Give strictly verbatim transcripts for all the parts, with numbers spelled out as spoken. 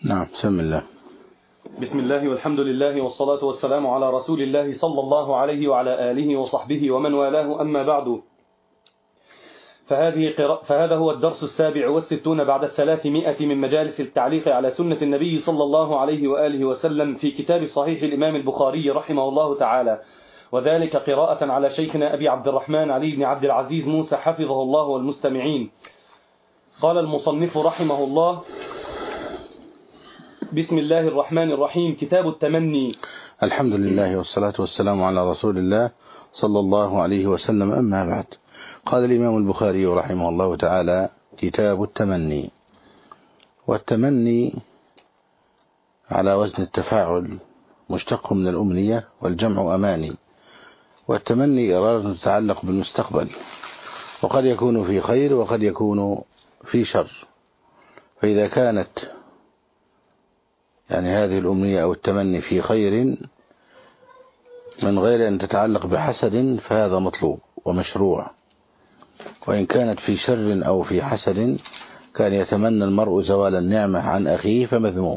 نعم. بسم الله. بسم الله والحمد لله والصلاة والسلام على رسول الله صلى الله عليه وعلى آله وصحبه ومن والاه، أما بعد، فهذه قراءة فهذا هو الدرس السابع والستون بعد الثلاثمائة من مجالس التعليق على سنة النبي صلى الله عليه وآله وسلم في كتاب صحيح الإمام البخاري رحمه الله تعالى، وذلك قراءة على شيخنا أبي عبد الرحمن علي بن عبد العزيز موسى حفظه الله والمستمعين. قال المصنف رحمه الله: بسم الله الرحمن الرحيم. كتاب التمني. الحمد لله والصلاة والسلام على رسول الله صلى الله عليه وسلم، أما بعد. قال الإمام البخاري رحمه الله تعالى: كتاب التمني. والتمني على وزن التفاعل، مشتق من الأمنية، والجمع أماني. والتمني إرادة تتعلق بالمستقبل، وقد يكون في خير وقد يكون في شر. فإذا كانت يعني هذه الأمنية أو التمني في خير من غير أن تتعلق بحسد فهذا مطلوب ومشروع، وإن كانت في شر أو في حسد كان يتمنى المرء زوال النعمة عن أخيه فمذموم.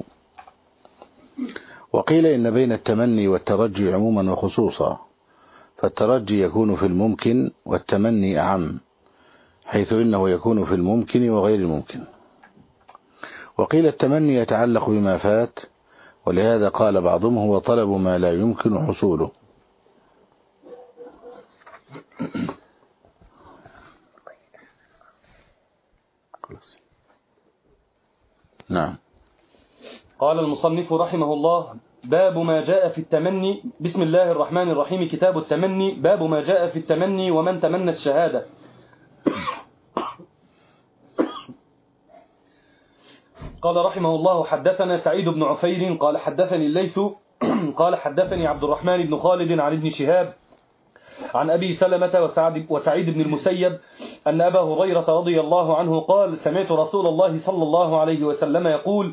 وقيل إن بين التمني والترجي عموما وخصوصا، فالترجي يكون في الممكن والتمني أعم، حيث إنه يكون في الممكن وغير الممكن. وقيل التمني يتعلق بما فات، ولهذا قال بعضهم هو طلب ما لا يمكن حصوله. نعم. قال المصنف رحمه الله: باب ما جاء في التمني. بسم الله الرحمن الرحيم. كتاب التمني. باب ما جاء في التمني ومن تمنى الشهادة. قال رحمه الله: حدثنا سعيد بن عفير قال حدثني الليث قال حدثني عبد الرحمن بن خالد عن ابن شهاب عن أبي سلمة وسعد وسعيد بن المسيب أن أبا هريرة رضي الله عنه قال: سمعت رسول الله صلى الله عليه وسلم يقول: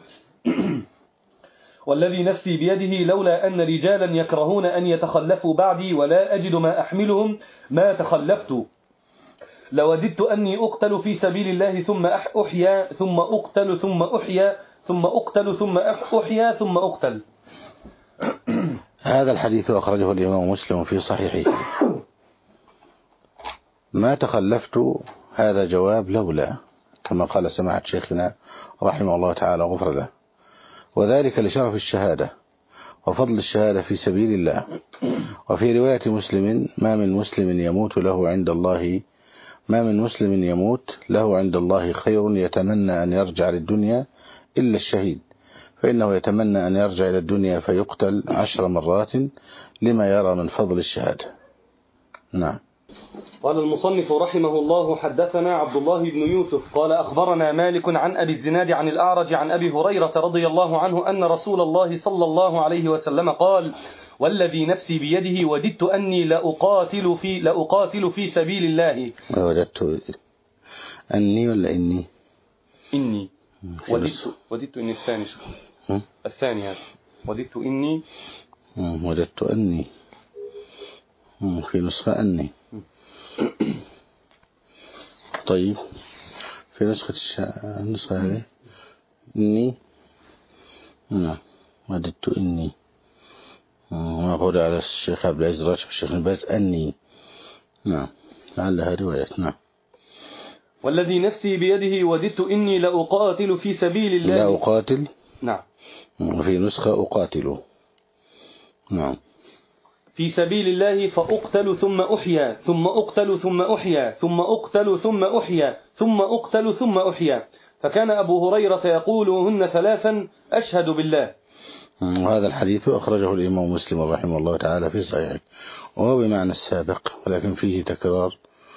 والذي نفسي بيده لولا أن رجالا يكرهون أن يتخلفوا بعدي ولا أجد ما أحملهم ما تخلفت، لوددت أني أقتل في سبيل الله ثم أحيا ثم أقتل ثم أحيا ثم أقتل ثم أحيا ثم أقتل. هذا الحديث أخرجه الإمام مسلم في صحيحه. ما تخلفت هذا جواب لولا، كما قال سماحة شيخنا رحمه الله تعالى غفر له، وذلك لشرف الشهادة وفضل الشهادة في سبيل الله. وفي رواية مسلم: ما من مسلم يموت له عند الله ما من مسلم يموت له عند الله خير يتمنى أن يرجع للدنيا إلا الشهيد، فإنه يتمنى أن يرجع إلى الدنيا فيقتل عشر مرات لما يرى من فضل الشهادة. نعم. قال المصنف رحمه الله: حدثنا عبد الله بن يوسف قال أخبرنا مالك عن أبي الزناد عن الأعرج عن أبي هريرة رضي الله عنه أن رسول الله صلى الله عليه وسلم قال: والذي نفسي بيده وددت أني لأقاتل في لأقاتل في سبيل الله. وجدت أني ولا إني؟ إني. وددت وددت إني الثاني الثاني هذا وددت إني وجدت أني في نسخة أني. طيب، في نسخة النسخة هذه إني. نعم. وجدت إني. ما أقول على الشيخ عبد العزيز راشد الشيخ باز أني. نعم، لعلها رواية. نعم. والذي نفسي بيده وددت إني لأقاتل في سبيل الله. لا أقاتل. نعم. في نسخة أقاتل. نعم. في سبيل الله فأقتل ثم أحيا ثم أقتل ثم أحيا ثم أقتل ثم أحيا ثم أقتل ثم أحيا. فكان أبو هريرة يقولهن ثلاثا: أشهد بالله. وهذا الحديث أخرجه الإمام مسلم رحمه الله تعالى في صحيحه، وهو بمعنى السابق ولكن فيه تكرار،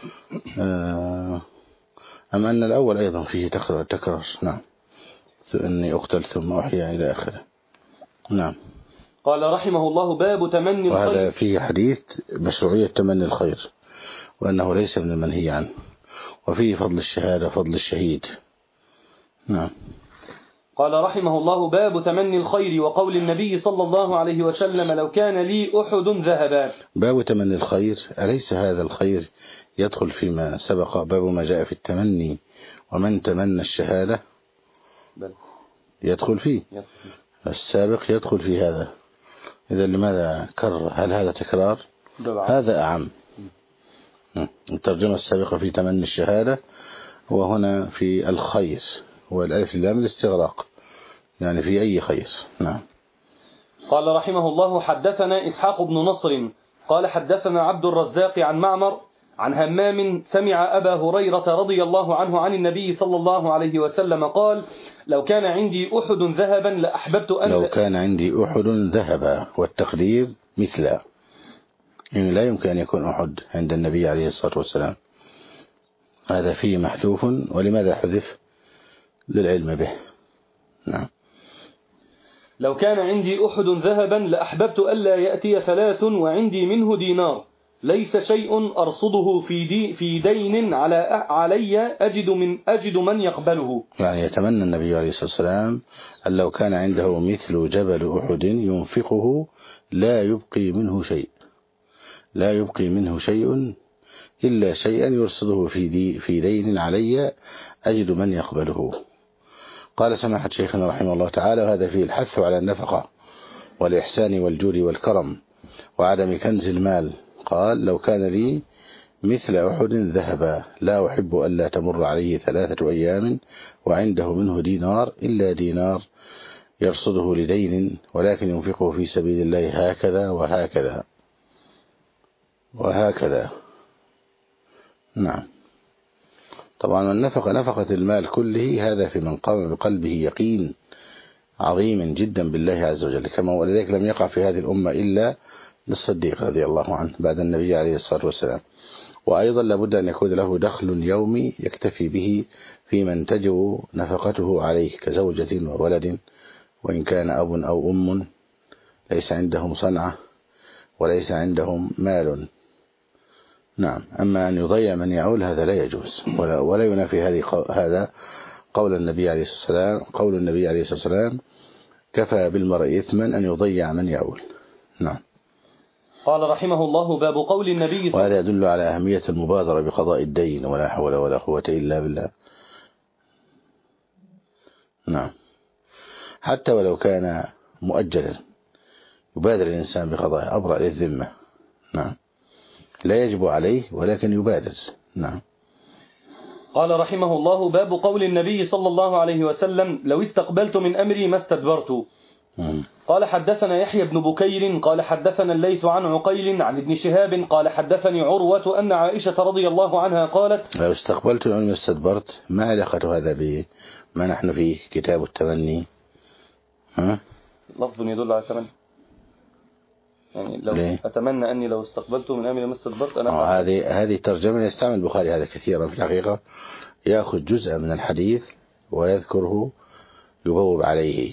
أم أن الأول أيضا فيه تكرار تكرار. نعم. أني أقتل ثم أحيا إلى آخره. نعم. قال رحمه الله: باب تمني الخير. وهذا فيه حديث مشروعية تمني الخير، وأنه ليس من المنهي عنه، وفيه فضل الشهادة فضل الشهيد. نعم. قال رحمه الله: باب تمني الخير، وقول النبي صلى الله عليه وسلم: لو كان لي أحد ذهبا. باب تمني الخير، أليس هذا الخير يدخل فيما سبق باب ما جاء في التمني ومن تمنى الشهادة؟ بل. يدخل فيه، السابق يدخل في هذا. إذا لماذا كرر؟ هل هذا تكرار؟ هذا أعم. الترجمة السابقة في تمني الشهادة، وهنا في الخير، والألف اللام الاستغراق، يعني في أي خير. نعم. قال رحمه الله: حدثنا إسحاق بن نصر قال حدثنا عبد الرزاق عن معمر عن همام سمع أبا هريرة رضي الله عنه عن النبي صلى الله عليه وسلم قال: لو كان عندي أحد ذهبا لأحببت أن لو كان عندي أحد ذهبا، والتقدير مثله، يعني لا يمكن أن يكون أحد عند النبي عليه الصلاة والسلام، هذا فيه محذوف. ولماذا حذف؟ للعلم به. نعم. لو كان عندي أحد ذهبا لأحببت ألا يأتي ثلاث وعندي منه دينار ليس شيء أرصده في, دي في دين على علي أجد من أجد من يقبله. يعني يتمنى النبي عليه الصلاة والسلام أن لو كان عنده مثل جبل أحد ينفقه لا يبقي منه شيء، لا يبقي منه شيء إلا شيئا يرصده في, دي في دين علي أجد من يقبله. قال سماحة شيخنا رحمه الله تعالى: وهذا فيه الحث على النفقة والإحسان والجود والكرم وعدم كنز المال. قال: لو كان لي مثل أحد ذهبا لا أحب ألا تمر عليه ثلاثة أيام وعنده منه دينار إلا دينار يرصده لدين، ولكن ينفقه في سبيل الله هكذا وهكذا وهكذا. نعم. طبعا النفقة نفقة المال كله، هذا في من قام بقلبه يقين عظيم جدا بالله عز وجل، كما ولذلك لم يقع في هذه الأمة إلا للصديق رضي الله عنه بعد النبي عليه الصلاة والسلام. وأيضا لابد أن يكون له دخل يومي يكتفي به في من تجب نفقته عليه كزوجة وولد، وإن كان أب أو أم ليس عندهم صنعة وليس عندهم مال. نعم. أما أن يضيع من يعول هذا لا يجوز، ولا, ولا ينافي هذه هذا قول النبي عليه الصلاة والسلام قول النبي عليه الصلاة والسلام: كفى بالمرء إثما أن يضيع من يعول. نعم. قال رحمه الله: باب قول النبي. وهذا يدل على أهمية المبادرة بقضاء الدين، ولا حول ولا قوة إلا بالله. نعم. حتى ولو كان مؤجلا يبادر الإنسان بقضاء أبرأ للذمة. نعم. لا يجب عليه ولكن يبادر. نعم. قال رحمه الله: باب قول النبي صلى الله عليه وسلم: لو استقبلت من أمري ما استدبرت. مم. قال حدثنا يحيى بن بكير قال حدثنا الليث عن عقيل عن ابن شهاب قال حدثني عروة أن عائشة رضي الله عنها قالت: لو استقبلت من أمري ما استدبرت، ما علاقة هذا بما نحن فيه كتاب التمني؟ ها؟ لفظ يدل على التمني، يعني لو ليه؟ أتمنى أني لو استقبلت من أمري ما استدبرت. أنا آه هذه هذه ترجمة يستعمل البخاري هذا كثيرا في الحقيقة، يأخذ جزء من الحديث ويذكره يبوب عليه،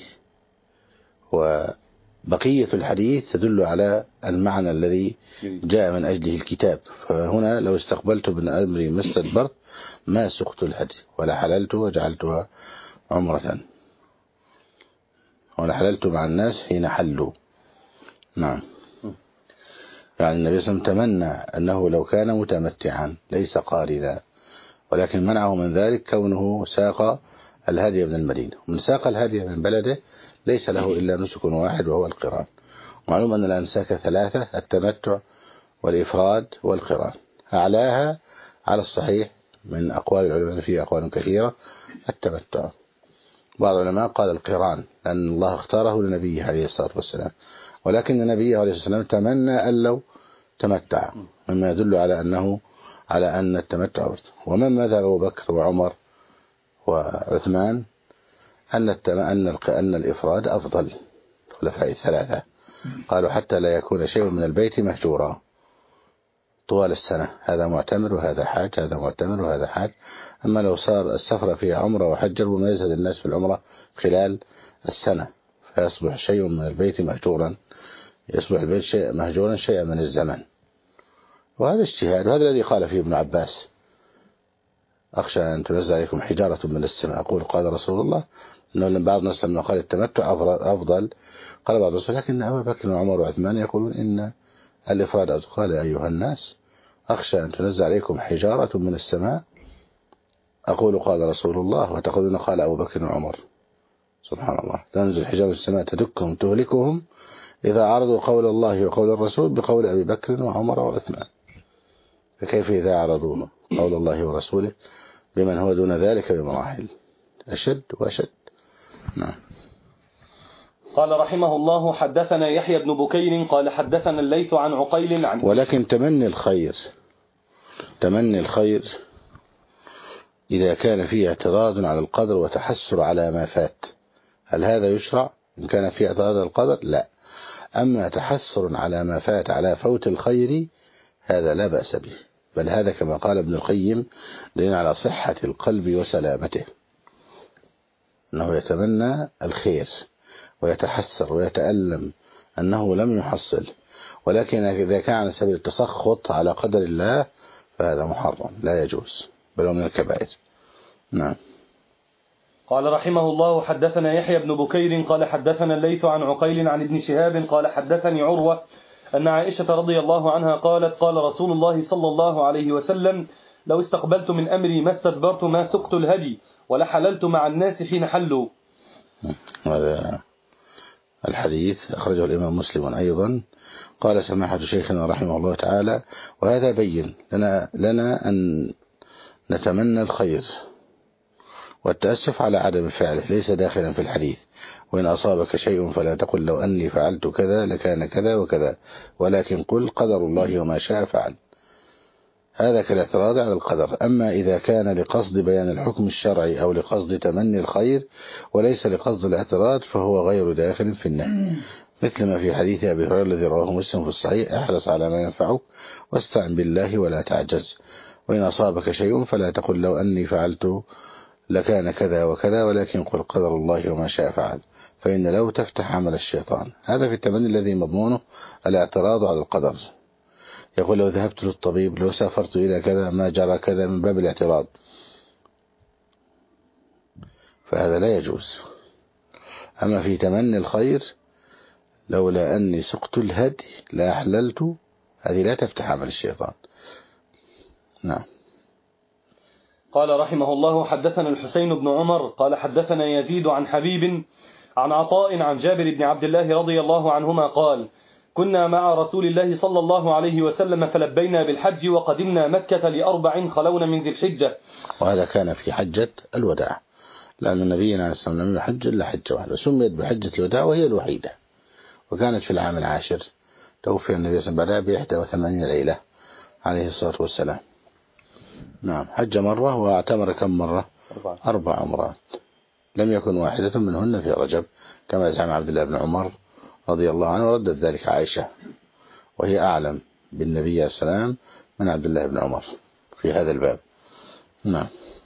وبقية الحديث تدل على المعنى الذي جاء من أجله الكتاب. فهنا لو استقبلت من أمري ما استدبرت ما سقت الهدي ولا حللت وجعلتها عمرة، ولا حللت مع الناس حين حلوا. نعم. يعني النبي صلى الله عليه وسلم تمنى أنه لو كان متمتعا ليس قارنا، ولكن منعه من ذلك كونه ساق الهدي من المدينة. ومن ساق الهدي من بلده ليس له إلا نسك واحد وهو القران. معلوم أن الأنساك ثلاثة: التمتع والإفراد والقران. أعلاها على الصحيح من أقوال العلماء فيه أقوال كثيرة التمتع. بعض العلماء قال القران لأن الله اختاره لنبيه عليه الصلاة والسلام، ولكن النبي عليه الصلاة والسلام تمنى أن لو تمتع، مما يدل على أنه على أن التمتع أفضل. ومن مذهب أبو بكر وعمر وعثمان أن أن أن الإفراد أفضل، الخلفاء الثلاثة قالوا حتى لا يكون شيء من البيت مهجورا طوال السنة، هذا معتمر وهذا حاج، هذا معتمر وهذا حاج. أما لو صار السفر فيها عمرة وحج وما يزهد الناس في العمرة خلال السنة فيصبح شيء من البيت مهجورا، يصبح البيت شيء مهجورا شيئا من الزمن. وهذا اجتهاد، وهذا الذي قال فيه ابن عباس: أخشى أن تنزل عليكم حجارة من السماء. أقول قال رسول الله أنه بعض الناس لما قال التمتع أفضل قال بعض الناس لكن أبا بكر وعمر وعثمان يقولون إن الإفراد أفضل. قال أيها الناس أخشى أن تنزل عليكم حجارة من السماء. أقول قال رسول الله وتقولون قال أبو بكر وعمر. سبحان الله، تنزل حجاب السماء تدكهم تهلكهم إذا عرضوا قول الله وقول الرسول بقول أبي بكر وعمر وعثمان، فكيف إذا عرضوا قول الله ورسوله بمن هو دون ذلك بمراحل أشد وأشد. نعم. قال رحمه الله حدثنا يحيى بن بكير قال حدثنا الليث عن عقيل عن ولكن تمني الخير تمني الخير إذا كان فيه اعتراض على القدر وتحسر على ما فات، هل هذا يشرع إن كان فيه اعتراض على القدر؟ لا. أما تحسر على ما فات على فوت الخير هذا لا بأس به، بل هذا كما قال ابن القيم دليل على صحة القلب وسلامته، أنه يتمنى الخير ويتحسر ويتألم أنه لم يحصل، ولكن إذا كان على سبيل التسخط على قدر الله فهذا محرم لا يجوز، بل هو من الكبائر. نعم. قال رحمه الله حدثنا يحيى بن بكير قال حدثنا الليث عن عقيل عن ابن شهاب قال حدثني عروة أن عائشة رضي الله عنها قالت قال رسول الله صلى الله عليه وسلم لو استقبلت من أمري ما استدبرت ما سقت الهدي ولحللت مع الناس حين حلوا. هذا الحديث أخرجه الإمام مسلم أيضا. قال سماحة شيخنا رحمه الله تعالى وهذا بين لنا, لنا أن نتمنى الخير والتأسف على عدم فعله ليس داخلا في الحديث، وإن أصابك شيء فلا تقل لو أني فعلت كذا لكان كذا وكذا، ولكن قل قدر الله وما شاء فعل. هذا كالاعتراض على القدر. أما إذا كان لقصد بيان الحكم الشرعي أو لقصد تمني الخير وليس لقصد الاعتراض فهو غير داخل في النهي، مثل ما في حديث أبي هريرة الذي رواه مسلم في الصحيح احرص على ما ينفعك واستعن بالله ولا تعجز، وإن أصابك شيء فلا تقل لو أني فعلت لكان كذا وكذا، ولكن قل قدر الله وما شاء فعل، فإن لو تفتح عمل الشيطان. هذا في التمني الذي مضمونه الاعتراض على القدر. يقول لو ذهبت للطبيب لو سافرت إلى كذا ما جرى كذا من باب الاعتراض، فهذا لا يجوز. أما في تمني الخير لولا أني سقت الهدي لا أحللت، هذه لا تفتح عمل الشيطان. نعم. قال رحمه الله حدثنا الحسين بن عمر قال حدثنا يزيد عن حبيب عن عطاء عن جابر بن عبد الله رضي الله عنهما قال كنا مع رسول الله صلى الله عليه وسلم فلبينا بالحج وقدمنا مكة لأربع خلون من ذي الحجة. وهذا كان في حجة الوداع، لأن نبينا عليه الصلاة والسلام حج إلا حجة واحدة سميت بحجة الوداع وهي الوحيدة، وكانت في العام العاشر توفي النبي صلى الله عليه وسلم بعدها بإحدى وثمانين ليلة عليه الصلاة والسلام. نعم. حج مرة واعتمر كم مرة؟ أربع, أربع عمرات، لم يكن واحدة منهن في رجب كما زعم عبد الله بن عمر رضي الله عنه، وردت ذلك عائشة وهي أعلم بالنبي عليه السلام من عبد الله بن عمر في هذا الباب. نعم.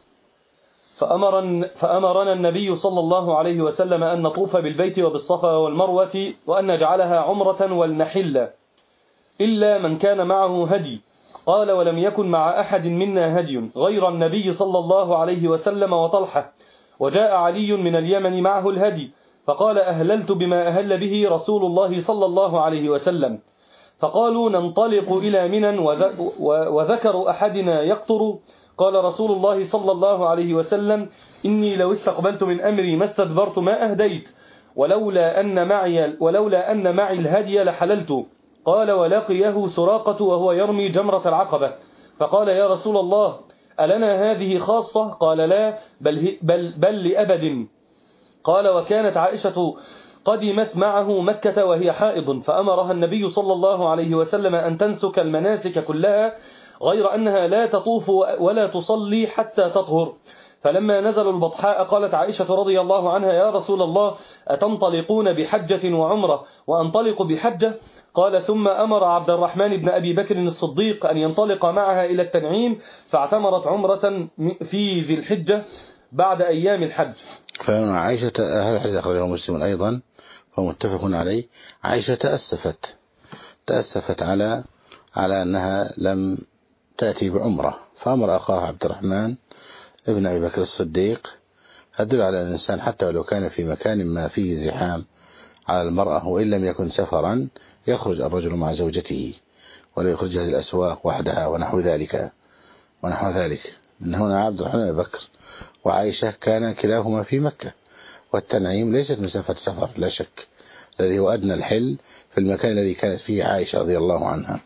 فأمر فأمرنا النبي صلى الله عليه وسلم أن نطوف بالبيت وبالصفا والمروة وأن نجعلها عمرة ولنحل إلا من كان معه هدي. قال ولم يكن مع أحد منا هدي غير النبي صلى الله عليه وسلم وطلحة، وجاء علي من اليمن معه الهدي فقال أهللت بما أهل به رسول الله صلى الله عليه وسلم. فقالوا ننطلق إلى منى وذكر أحدنا يقطر. قال رسول الله صلى الله عليه وسلم إني لو استقبلت من أمري ما استدبرت ما أهديت ولولا أن معي, ولولا أن معي الهدي لحللت. قال ولقيه سراقة وهو يرمي جمرة العقبة فقال يا رسول الله ألنا هذه خاصة؟ قال لا بل, بل, بل لأبد. قال وكانت عائشة قدمت معه مكة وهي حائض فأمرها النبي صلى الله عليه وسلم أن تنسك المناسك كلها غير أنها لا تطوف ولا تصلي حتى تطهر. فلما نزلوا البطحاء قالت عائشة رضي الله عنها يا رسول الله أتنطلقون بحجة وعمرة وأنطلق بحجة؟ قال ثم أمر عبد الرحمن بن أبي بكر الصديق أن ينطلق معها إلى التنعيم فاعتمرت عمرة في ذي الحجة بعد أيام الحج. فهنا عائشة هذا الحديث أخرجه مسلم أيضا فمتفق عليه. عائشة تأسفت تأسفت على على أنها لم تأتي بعمرة، فأمر أخاها عبد الرحمن ابن أبي بكر الصديق. أدل على الإنسان حتى ولو كان في مكان ما فيه زحام على المرأة وإن لم يكن سفرا يخرج الرجل مع زوجته ولا يخرجها للأسواق وحدها ونحو ذلك ونحو ذلك. إن هنا عبد الرحمن بن أبي بكر وعائشة كان كلاهما في مكة، والتنعيم ليست مسافة سفر لا شك، الذي هو أدنى الحل في المكان الذي كانت فيه عائشة رضي الله عنها.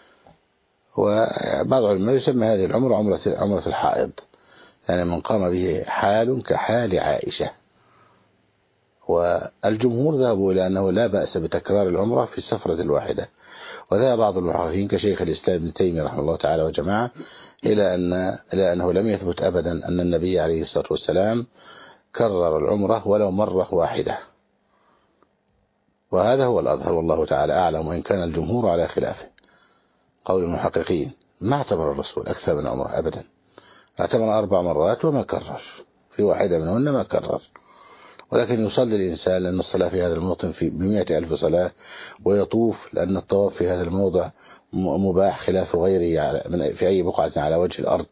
وبعض العلماء يسمى هذه العمرة عمرة عمرة الحائض، يعني من قام به حال كحال عائشة. والجمهور ذهبوا إلى أنه لا بأس بتكرار العمرة في السفرة الواحدة، وذهب بعض المحققين كشيخ الإسلام ابن تيمية رحمه الله تعالى وجماعة إلى أن إلى أنه لم يثبت أبدا أن النبي عليه الصلاة والسلام كرر العمرة ولو مرة واحدة، وهذا هو الأظهر والله تعالى أعلم، وإن كان الجمهور على خلافه. قول المحققين ما اعتبر الرسول أكثر من عمره أبدا، اعتبر أربع مرات وما كرر في واحدة منهن ما كرر. ولكن يصلي الإنسان لأن الصلاة في هذا الموطن في بمئة ألف صلاة، ويطوف لأن الطواف في هذا الموضع مباح خلاف غيره في أي بقعة على وجه الأرض.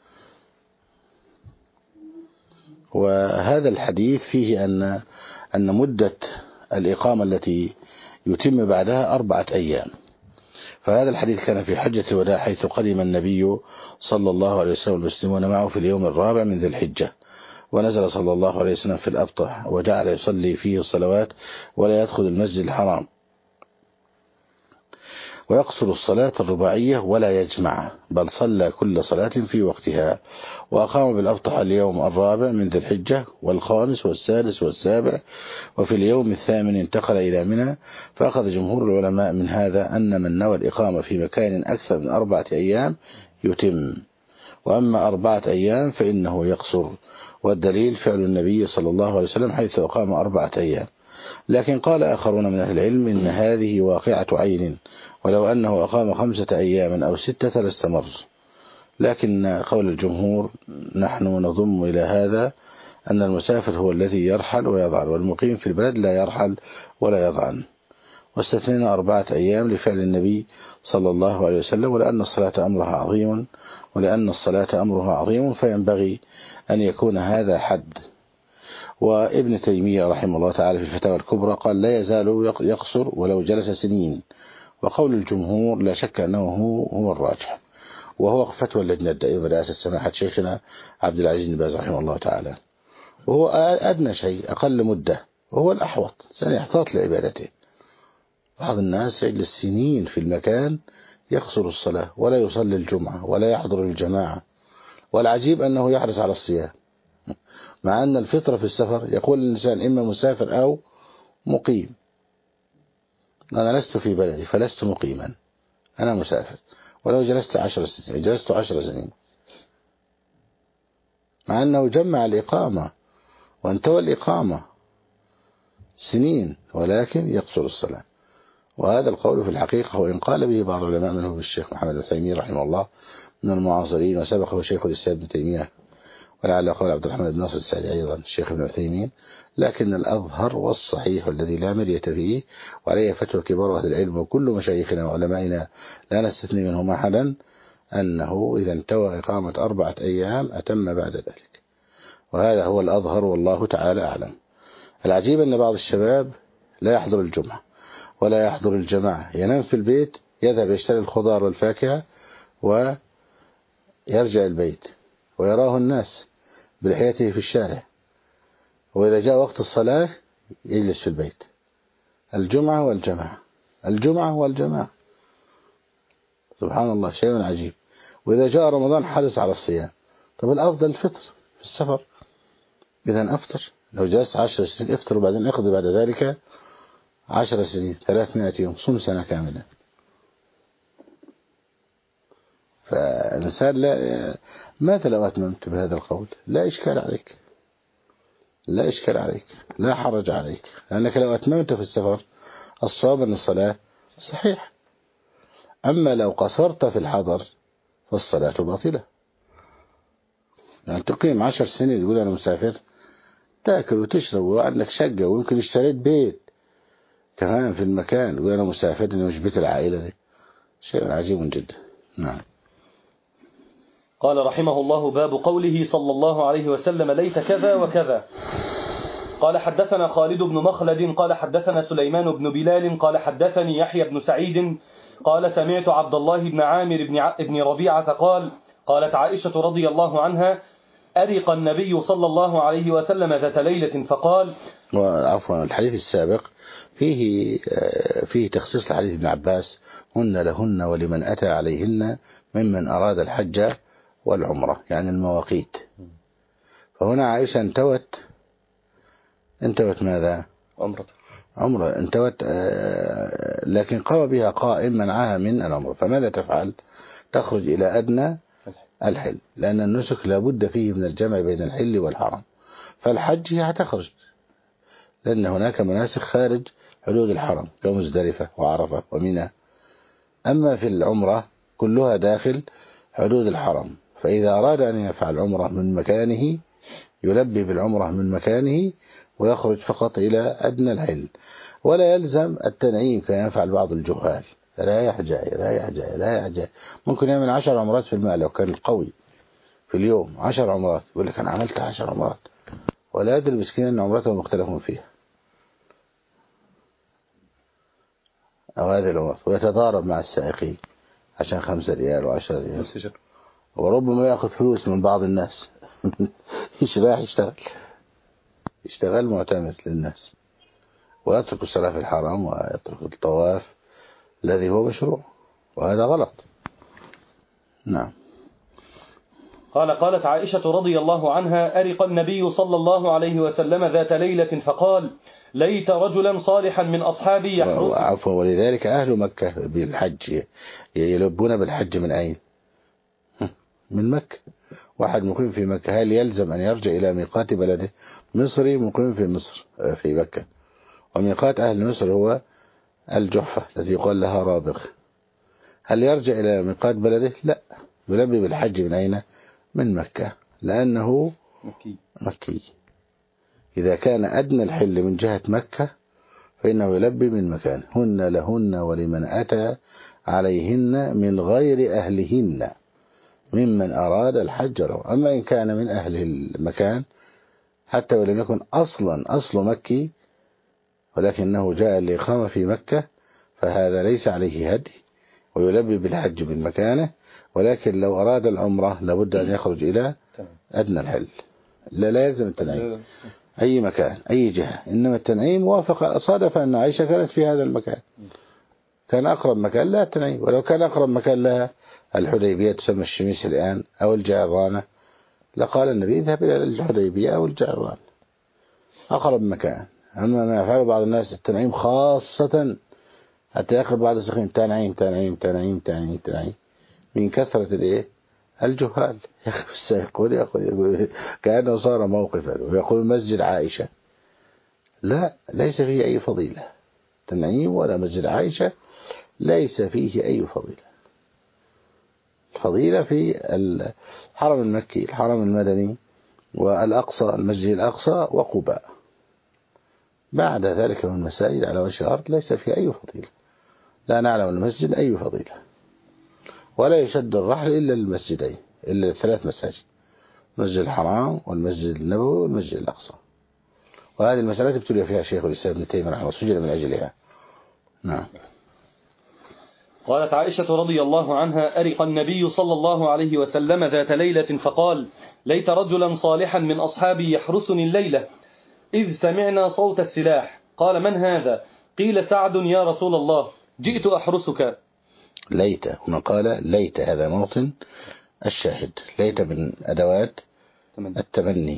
وهذا الحديث فيه أن أن مدة الإقامة التي يتم بعدها أربعة أيام. فهذا الحديث كان في حجة الوداع حيث قدم النبي صلى الله عليه وسلم والمسلمون معه في اليوم الرابع من ذي الحجة، ونزل صلى الله عليه وسلم في الأبطح وجعل يصلي فيه الصلوات ولا يدخل المسجد الحرام، ويقصر الصلاة الرباعية ولا يجمع، بل صلى كل صلاة في وقتها. وأقام بالأبطح اليوم الرابع من ذي الحجة والخامس والسادس والسابع، وفي اليوم الثامن انتقل إلى منى. فأخذ جمهور العلماء من هذا أن من نوى الإقامة في مكان أكثر من أربعة أيام يتم، وأما أربعة أيام فإنه يقصر، والدليل فعل النبي صلى الله عليه وسلم حيث أقام أربعة أيام. لكن قال آخرون من أهل العلم إن هذه واقعة عين، ولو أنه أقام خمسة أيام أو ستة لاستمر. لكن قول الجمهور نحن نضم إلى هذا أن المسافر هو الذي يرحل ويضعن، والمقيم في البلد لا يرحل ولا يضعن. واستثنينا أربعة أيام لفعل النبي صلى الله عليه وسلم، ولأن الصلاة أمرها عظيم ولأن الصلاة أمرها عظيم فينبغي أن يكون هذا حد. وابن تيمية رحمه الله تعالى في الفتاوى الكبرى قال لا يزال يقصر ولو جلس سنين. وقول الجمهور لا شك أنه هو, هو الراجح، وهو فتوى اللجنة الدائمة برئاسة سماحة شيخنا عبد العزيز بن باز رحمه الله تعالى، وهو أدنى شيء أقل مدة وهو الأحوط سيحتاط لعبادته. بعض الناس يجلس سنين في المكان يقصر الصلاة ولا يصلي الجمعة ولا يحضر الجماعة، والعجيب أنه يحرص على الصيام، مع أن الفطرة في السفر يقول الإنسان إما مسافر أو مقيم. أنا لست في بلدي فلست مقيما، أنا مسافر، ولو جلست عشر سنين جلست عشر سنين، مع أنه جمع الإقامة وانتوى الإقامة سنين، ولكن يقصر الصلاة. وهذا القول في الحقيقة وإن قال به بعض العلماء منه الشيخ محمد بن تيمية رحمه الله من المعاصرين، وسبقه شيخ الإسلام ابن تيمية، ولعل قول عبد الرحمن بن ناصر السعدي أيضا الشيخ ابن عثيمين، لكن الأظهر والصحيح الذي لا مرية فيه وعليه فتوى كبار أهل العلم وكل مشايخنا وعلمائنا لا نستثني منهم أحدا أنه إذا انتوى إقامة أربعة أيام أتم بعد ذلك، وهذا هو الأظهر والله تعالى أعلم. العجيب أن بعض الشباب لا يحضر الجمعة ولا يحضر الجماعة، ينام في البيت، يذهب يشتري الخضار والفاكهة ويرجع البيت ويراه الناس بلحيته في الشارع، وإذا جاء وقت الصلاة يجلس في البيت. الجمعة والجماعة الجمعة والجماعة سبحان الله، شيء عجيب. وإذا جاء رمضان حرص على الصيام. طب الأفضل الفطر في السفر، إذا أفطر، لو جلس عشر سنين افطر وبعدين اقضي بعد ذلك عشر سنين ثلاثمائة يوم، صم سنة كاملة. فالإنسان لا، ماذا لو أتممت بهذا القول؟ لا إشكال عليك، لا إشكال عليك، لا حرج عليك، لأنك لو أتممت في السفر الصواب أن الصلاة صحيح. أما لو قصرت في الحضر فالصلاة باطلة. يعني تقيم عشر سنين تقول أنا مسافر، تأكل وتشرب وأنك شقة ويمكن اشتريت بيت كمان في المكان، تقول أنا مسافر، أنا مش بيت العائلة دي، شيء عجيب جدا. نعم. قال رحمه الله: باب قوله صلى الله عليه وسلم: ليت كذا وكذا. قال حدثنا خالد بن مخلد قال حدثنا سليمان بن بلال قال حدثني يحيى بن سعيد قال سمعت عبد الله بن عامر بن, ع... بن ربيعة قال قالت عائشة رضي الله عنها: أرق النبي صلى الله عليه وسلم ذات ليلة فقال. وعفوا الحديث السابق فيه فيه تخصيص لحديث ابن عباس هن لهن ولمن أتى عليهن ممن أراد الحج والعمرة، يعني المواقيت. فهنا عائشة انتوت انتوت ماذا؟ عمرة عمرة انتوت، لكن قام بها قائم منعها من العمرة. فماذا تفعل؟ تخرج إلى أدنى الحل، لأن النسك لابد فيه من الجمع بين الحل والحرم. فالحج هي هتخرج، لأن هناك مناسك خارج حدود الحرم كمزدلفة وعرفة ومنى. أما في العمرة كلها داخل حدود الحرم، فإذا أراد أن يفعل عمرة من مكانه يلبي بالعمرة من مكانه ويخرج فقط إلى أدنى الحل، ولا يلزم التنعيم كما يفعل بعض الجهال. رايح جاي رايح جاي رايح جاي، ممكن يعمل عشر عمرات في الماء لو كان قوي في اليوم، عشر عمرات يقول لك أنا عملت عشر عمرات، ولا يدري المسكين أن عمرته مختلفون فيها أو هذه العمرات، ويتضارب مع السائقين عشان خمسة ريال وعشرة ريال، وربما يأخذ فلوس من بعض الناس. إيش راح يشتغل يشتغل معتمد للناس، ويترك الصلاة في الحرم ويترك الطواف الذي هو مشروع، وهذا غلط. نعم. قال قالت عائشة رضي الله عنها أرق النبي صلى الله عليه وسلم ذات ليلة فقال ليت رجلا صالحا من أصحابي يحرس. عفوا، ولذلك أهل مكة بالحج يلبون بالحج من أين؟ من مكة. واحد مقيم في مكة هل يلزم أن يرجع إلى ميقات بلده؟ مصري مقيم في مصر في مكة، وميقات أهل مصر هو الجحفة التي يقال لها رابغ، هل يرجع إلى ميقات بلده؟ لا، يلبي بالحج من أين؟ من مكة، لأنه مكي. مكي. إذا كان أدنى الحل من جهة مكة فإنه يلبي من مكان. هن لهن ولمن أتى عليهن من غير أهلهن ممن أراد الحج. أما إن كان من أهل المكان حتى ولم يكن أصلا أصل مكي ولكنه جاء لإقامة في مكة، فهذا ليس عليه هدي ويلبي بالحج من مكانه، ولكن لو أراد العمرة لابد أن يخرج إلى أدنى الحل. لا لا يلزم التنعيم أي مكان أي جهة، إنما التنعيم وافق صادف أن عائشة كانت في هذا المكان، كان أقرب مكان لها التنعيم، ولو كان أقرب مكان لها الحديبية تسمى الشميس الآن أو الجعرانة لقال النبي اذهب إلى الحديبية أو الجعرانة أقرب مكان. أما ما يفعل بعض الناس التنعيم خاصة حتى يأخذ بعض السخين تنعيم تنعيم تنعيم تنعيم تنعيم من كثرة الإيه الجهال. يقول يقول كأنه صار موقفا ويقول مسجد عائشة، لا ليس فيه أي فضيلة تنعيم ولا مسجد عائشة، ليس فيه أي فضيلة. الفضيلة في الحرم المكي الحرم المدني والأقصى المسجد الأقصى وقباء، بعد ذلك من المساجد على وجه الأرض ليس فيه أي فضيلة، لا نعلم المسجد أي فضيلة، ولا يشد الرحل إلا المسجدين إلا الثلاث مساجد، مسجد الحرام والمسجد النبوي والمسجد الأقصى. وهذه المسألة ابتلي فيها شيخ الإسلام ابن تيمية رحمه الله سجل من أجلها. نعم. قالت عائشة رضي الله عنها أرق النبي صلى الله عليه وسلم ذات ليلة فقال ليت رجلا صالحا من أصحابي يحرسني الليلة إذ سمعنا صوت السلاح. قال من هذا؟ قيل سعد يا رسول الله جئت أحرسك. ليت هنا قال ليت، هذا موطن الشاهد. ليت من أدوات التمني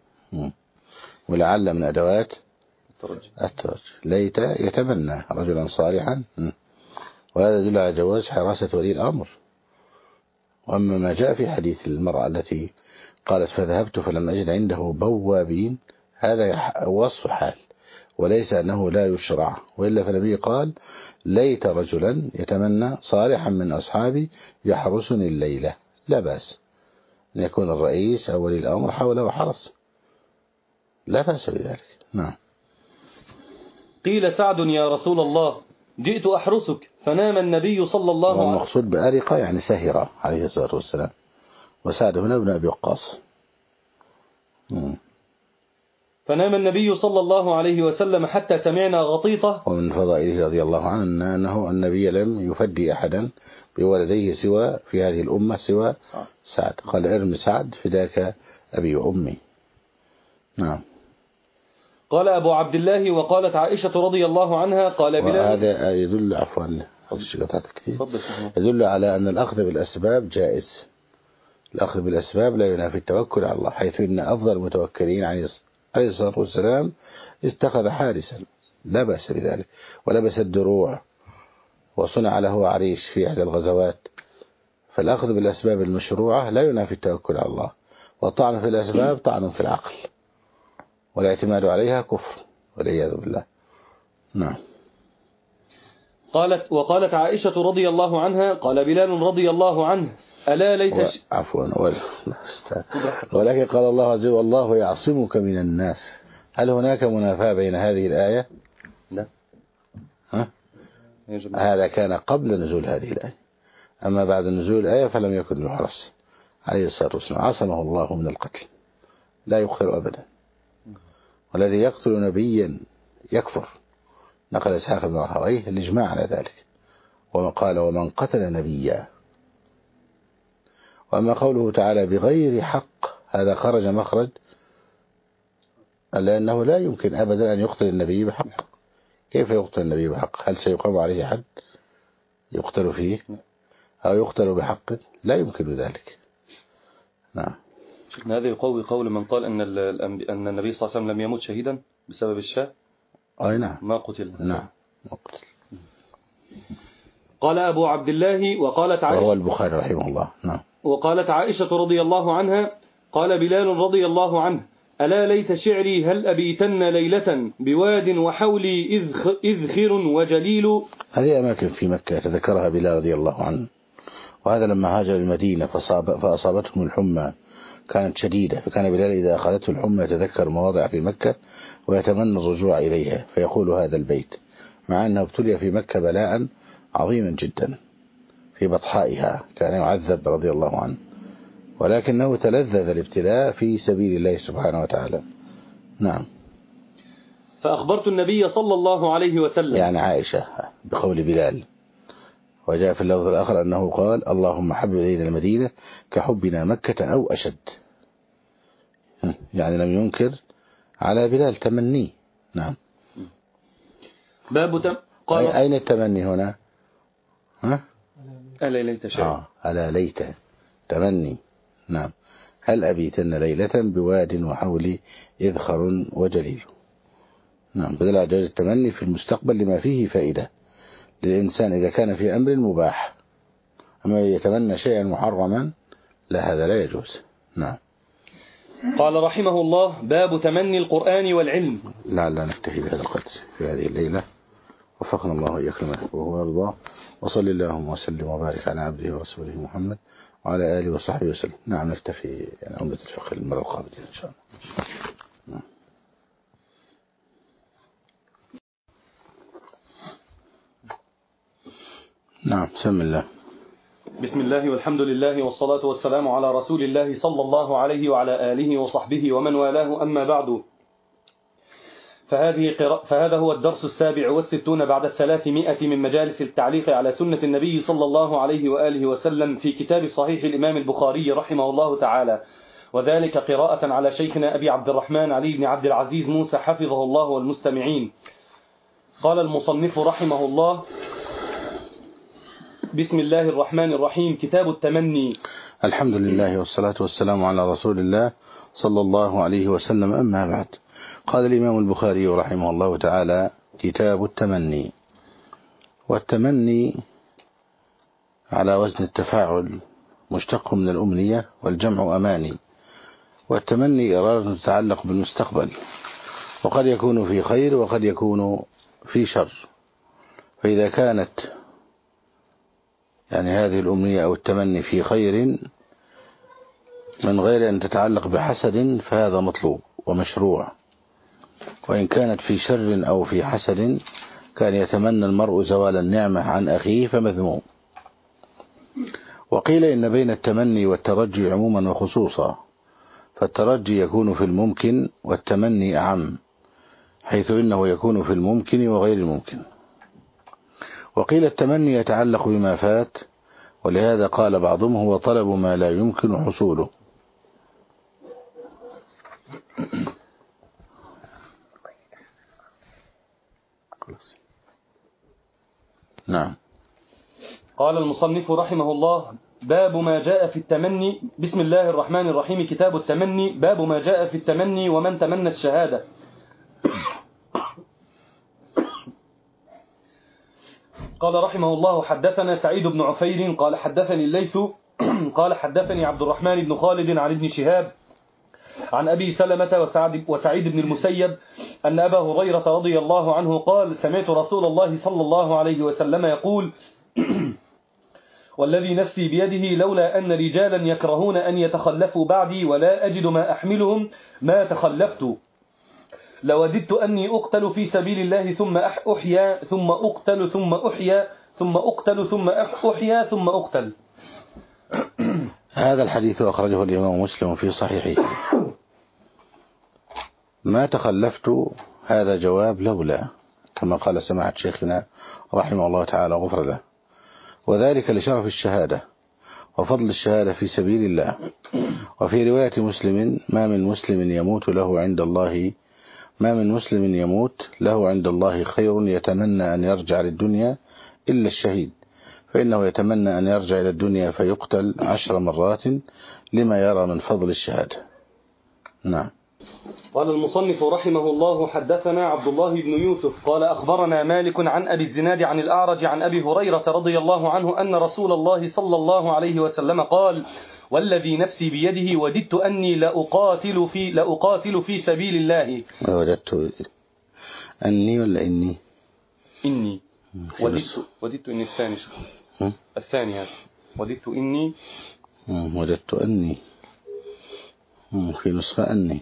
ولعل من أدوات الترج. ليت يتمنى رجلا صالحا، وهذا يدل على جواز حراسة ولي الأمر. وأما ما جاء في حديث المرأة التي قالت فذهبت فلم أجد عنده بوابين، هذا وصف حال وليس أنه لا يشرع، وإلا فالنبي قال ليت رجلا يتمنى صالحا من أصحابي يحرسني الليلة، لا بأس أن يكون الرئيس أو ولي الأمر حوله وحرس، لا بأس بذلك. نعم. قيل سعد يا رسول الله جئت أحرسك فنام النبي صلى الله عليه وسلم. والمقصود بأرقة يعني سهرة عليه الصلاة والسلام، وسعد هنا ابن أبي وقاص. فنام النبي صلى الله عليه وسلم حتى سمعنا غطيطة. ومن فضائله رضي الله عنه أنه النبي لم يفدي أحدا بولديه سوى في هذه الأمة سوى سعد، قال ارم سعد فداك أبي وأمي. نعم. قال أبو عبد الله وقالت عائشة رضي الله عنها قال بلال. وهذا يدل عفوا يدل على أن الأخذ بالأسباب جائز. الأخذ بالأسباب لا ينافي التوكل على الله، حيث أن أفضل المتوكلين عليه الصلاة والسلام اتخذ حارسا لا بأس بذلك، ولبس الدروع وصنع له عريش في إحدى الغزوات. فالأخذ بالأسباب المشروعة لا ينافي التوكل على الله، والطعن في الأسباب طعن في العقل، والاعتماد عليها كفر والعياذ بالله. نعم. قالت وقالت عائشة رضي الله عنها قال بلال رضي الله عنه ألا ليت ش... عفوا ولكن قال الله عز وجل والله يعصمك من الناس. هل هناك منافاة بين هذه الآية؟ لا. ها؟ هذا كان قبل نزول هذه الآية، أما بعد نزول الآية فلم يكن الحرس عليه الصلاة والسلام. عصمه الله من القتل، لا يقتل أبدا، والذي يقتل نبيا يكفر. نقل إسحاق بن راهويه الإجماع على ذلك، وما قال ومن قتل نبيا. وأما قوله تعالى بغير حق هذا خرج مخرج، لأنه لا يمكن أبدا أن يقتل النبي بحق. كيف يقتل النبي بحق؟ هل سيقام عليه حد يقتل فيه أو يقتل بحق؟ لا يمكن ذلك. نعم. هذا يقوي قول من قال أن أن النبي صلى الله عليه وسلم لم يموت شهيدا بسبب الشاه. أي نعم. ما قتل. نعم ما قتل. قال أبو عبد الله وقالت عائشة وهو البخاري رحمه الله. نعم. وقالت عائشة رضي الله عنها قال بلال رضي الله عنه ألا ليت شعري هل أبيتن ليلة بواد وحولي إذخر وجليل. هذه أماكن في مكة تذكرها بلال رضي الله عنه، وهذا لما هاجر المدينة فصاب فأصابتهم الحمى كانت شديدة، فكان بلال إذا أخذته الحمى يتذكر مواضع في مكة ويتمنى الرجوع إليها فيقول هذا البيت، مع أنه ابتلي في مكة بلاء عظيما جدا في بطحائها، كان يعذب رضي الله عنه، ولكنه تلذذ الابتلاء في سبيل الله سبحانه وتعالى. نعم. فأخبرت النبي صلى الله عليه وسلم، يعني عائشة بقول بلال. وجاء في اللفظ الآخر أنه قال اللهم حبب إلينا المدينة كحبنا مكة أو أشد، يعني لم ينكر على بلال تمنيه. نعم. باب تم قال أين التمني هنا؟ ها؟ ألا ليت شيء. آه ألا ليت تمني. نعم. هل أبيتن ليلة بواد وحولي إذخر وجليل. نعم. بدل أجاز التمني في المستقبل لما فيه فائدة للإنسان إذا كان في أمر مباح، أما يتمنى شيئا محرما لا، هذا لا يجوز. نعم. قال رحمه الله باب تمني القرآن والعلم. لعل نكتفي بهذا القدر في هذه الليلة، وفقنا الله وإياكم ما يحبه ويرضاه، وصلى اللهم وسلم وبارك على عبده ورسوله محمد وعلى آله وصحبه وسلم. نعم نكتفي يعني عمدة الفقه المرة القادمة إن شاء الله. نعم. نعم. بسم الله. بسم الله والحمد لله والصلاة والسلام على رسول الله صلى الله عليه وعلى آله وصحبه ومن والاه، أما بعد، فهذه قراءة فهذا هو الدرس السابع والستون بعد الثلاثمائة من مجالس التعليق على سنة النبي صلى الله عليه وآله وسلم في كتاب صحيح الإمام البخاري رحمه الله تعالى، وذلك قراءة على شيخنا أبي عبد الرحمن علي بن عبد العزيز موسى حفظه الله والمستمعين. قال المصنف رحمه الله بسم الله الرحمن الرحيم. كتاب التمني. الحمد لله والصلاة والسلام على رسول الله صلى الله عليه وسلم، أما بعد. قال الإمام البخاري رحمه الله تعالى كتاب التمني. والتمني على وزن التفاعل مشتق من الأمنية، والجمع أماني. والتمني إرادة تتعلق بالمستقبل، وقد يكون في خير وقد يكون في شر. فإذا كانت يعني هذه الأمنية أو التمني في خير من غير أن تتعلق بحسد فهذا مطلوب ومشروع، وإن كانت في شر أو في حسد كان يتمنى المرء زوال النعمة عن أخيه فمذموم. وقيل إن بين التمني والترجي عموما وخصوصا، فالترجي يكون في الممكن والتمني أعم، حيث إنه يكون في الممكن وغير الممكن. وقيل التمني يتعلق بما فات، ولهذا قال بعضهم هو طلب ما لا يمكن حصوله. نعم. قال المصنف رحمه الله: باب ما جاء في التمني. بسم الله الرحمن الرحيم. كتاب التمني. باب ما جاء في التمني ومن تمنى الشهادة. قال رحمه الله: حدثنا سعيد بن عفير قال حدثني الليث قال حدثني عبد الرحمن بن خالد عن ابن شهاب عن أبي سلمة وسعد وسعيد بن المسيب أن أبا هريرة رضي الله عنه قال: سمعت رسول الله صلى الله عليه وسلم يقول: والذي نفسي بيده لولا أن رجالا يكرهون أن يتخلفوا بعدي ولا أجد ما أحملهم ما تخلفت، لوددت أني أقتل في سبيل الله ثم أحيا ثم أقتل ثم أحيا ثم أقتل ثم أحيا ثم أقتل. هذا الحديث أخرجه الإمام مسلم في صحيحه. ما تخلفت هذا جواب لولا، كما قال سماحة شيخنا رحمه الله تعالى غفر له، وذلك لشرف الشهادة وفضل الشهادة في سبيل الله. وفي رواية مسلم: ما من مسلم يموت له عند الله ما من مسلم يموت له عند الله خير يتمنى أن يرجع للدنيا إلا الشهيد، فإنه يتمنى أن يرجع إلى الدنيا فيقتل عشر مرات لما يرى من فضل الشهادة. نعم. قال المصنف رحمه الله: حدثنا عبد الله بن يوسف قال أخبرنا مالك عن أبي الزناد عن الأعرج عن أبي هريرة رضي الله عنه أن رسول الله صلى الله عليه وسلم قال: والذي نفسي بيده وددت أني لأقاتل في, لأقاتل في سبيل الله. وجدت أني ولا إني؟ إني وددت, وددت إني الثاني الثاني هذا وددت إني وجدت أني في نسخة أني.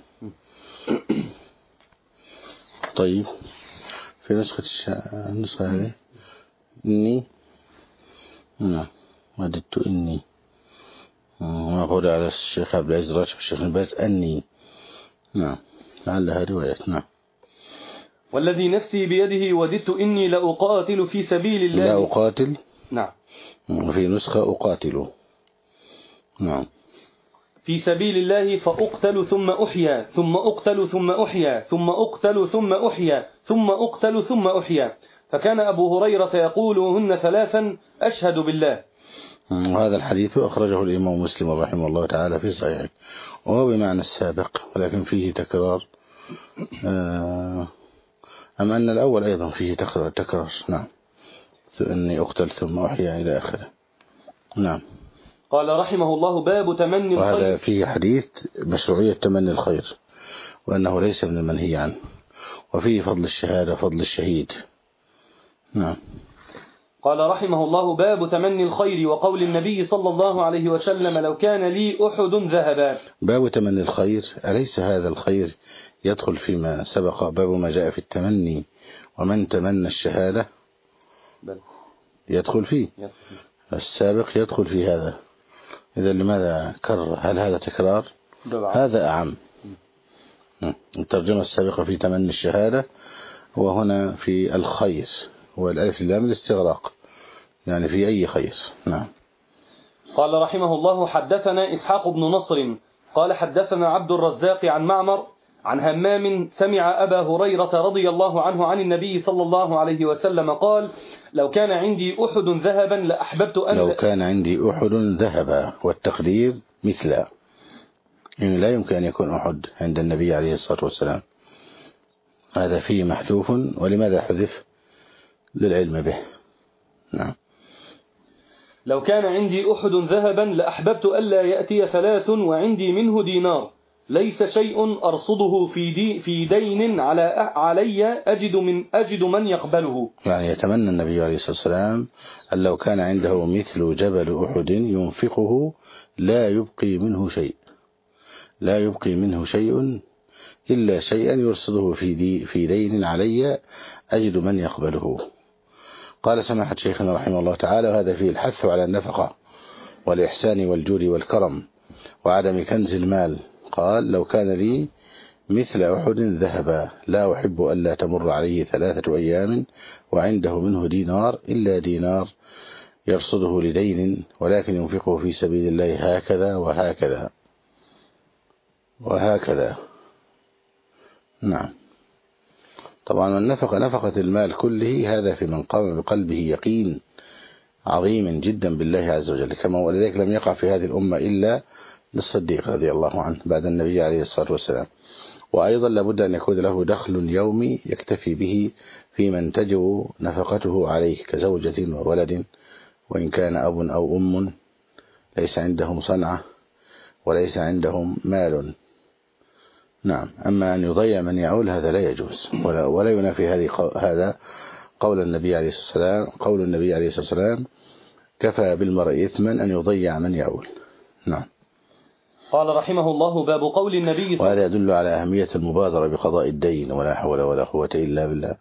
طيب في نسخة النسخة هذه إني. نعم. وددت إني. وأقول على الشيخ عبد العزيز راشد الشيخ باز أني. نعم. لعلها رواية. نعم. والذي نفسي بيده وددت إني لأقاتل في سبيل الله. لا أقاتل. نعم. وفي نسخة أقاتل. نعم. في سبيل الله فأقتل ثم أحيا ثم أقتل ثم أحيا ثم أقتل ثم أحيا ثم أقتل ثم أحيا. فكان أبو هريرة يقولهن ثلاثا أشهد بالله. وهذا الحديث أخرجه الإمام مسلم رحمه الله تعالى في صحيحه، وهو بمعنى السابق ولكن فيه تكرار. أم أن الأول أيضا فيه تكرار تكرار. نعم. أني أقتل ثم أحيا إلى آخره. نعم. قال رحمه الله: باب تمني الخير. وهذا فيه حديث مشروعية تمني الخير، وأنه ليس من المنهي عنه، وفيه فضل الشهادة فضل الشهيد. نعم. قال رحمه الله: باب تمني الخير وقول النبي صلى الله عليه وسلم: لو كان لي أحد ذهبا. باب تمني الخير، أليس هذا الخير يدخل فيما سبق باب ما جاء في التمني ومن تمنى الشهادة؟ بل. يدخل فيه. يدخل. السابق يدخل في هذا. إذا لماذا كرر؟ هل هذا تكرار؟ هذا أعم. الترجمة السابقة في تمني الشهادة، وهنا في الخير، والألف اللام الاستغراق، يعني في أي خير. نعم. قال رحمه الله: حدثنا إسحاق بن نصر قال حدثنا عبد الرزاق عن معمر عن همام سمع أبا هريرة رضي الله عنه عن النبي صلى الله عليه وسلم قال: لو كان عندي أحد ذهبا لأحببت أن لو كان عندي أحد ذهبا، والتقدير مثله، يعني لا يمكن أن يكون أحد عند النبي عليه الصلاة والسلام. هذا فيه محذوف، ولماذا حذف؟ للعلم به. نعم. لو كان عندي أحد ذهبا لأحببت ألا يأتي ثلاث وعندي منه دينار ليس شيء أرصده في, دي في دين على علي أجد من أجد من يقبله. يعني يتمنى النبي عليه الصلاة والسلام أن لو كان عنده مثل جبل أحد ينفقه لا يبقي منه شيء، لا يبقي منه شيء إلا شيئا يرصده في, دي في دين علي أجد من يقبله. قال سماحة شيخنا رحمه الله تعالى: وهذا فيه الحث على النفقة والإحسان والجود والكرم وعدم كنز المال قال لو كان لي مثل أحد ذهبا لا أحب ألا تمر عليه ثلاثة أيام وعنده منه دينار إلا دينار يرصده لدين ولكن ينفقه في سبيل الله هكذا وهكذا وهكذا. نعم. طبعا من نفق نفقة المال كله هذا في من قام بقلبه يقين عظيم جدا بالله عز وجل، كما ولذلك لم يقع في هذه الأمة إلا للصديق رضي الله عنه بعد النبي عليه الصلاة والسلام. وأيضا لابد أن يكون له دخل يومي يكتفي به في من تجب نفقته عليه كزوجة وولد، وإن كان أب أو أم ليس عندهم صنعة وليس عندهم مال. نعم. أما أن يضيع من يعول هذا لا يجوز، ولا, ولا ينافي هذه هذا قول النبي عليه الصلاة والسلام قول النبي عليه الصلاة والسلام كفى بالمرء إثما أن يضيع من يعول. نعم. قال رحمه الله باب قول النبي صلى وهذا يدل على أهمية المبادرة بقضاء الدين، ولا حول ولا قوة إلا بالله.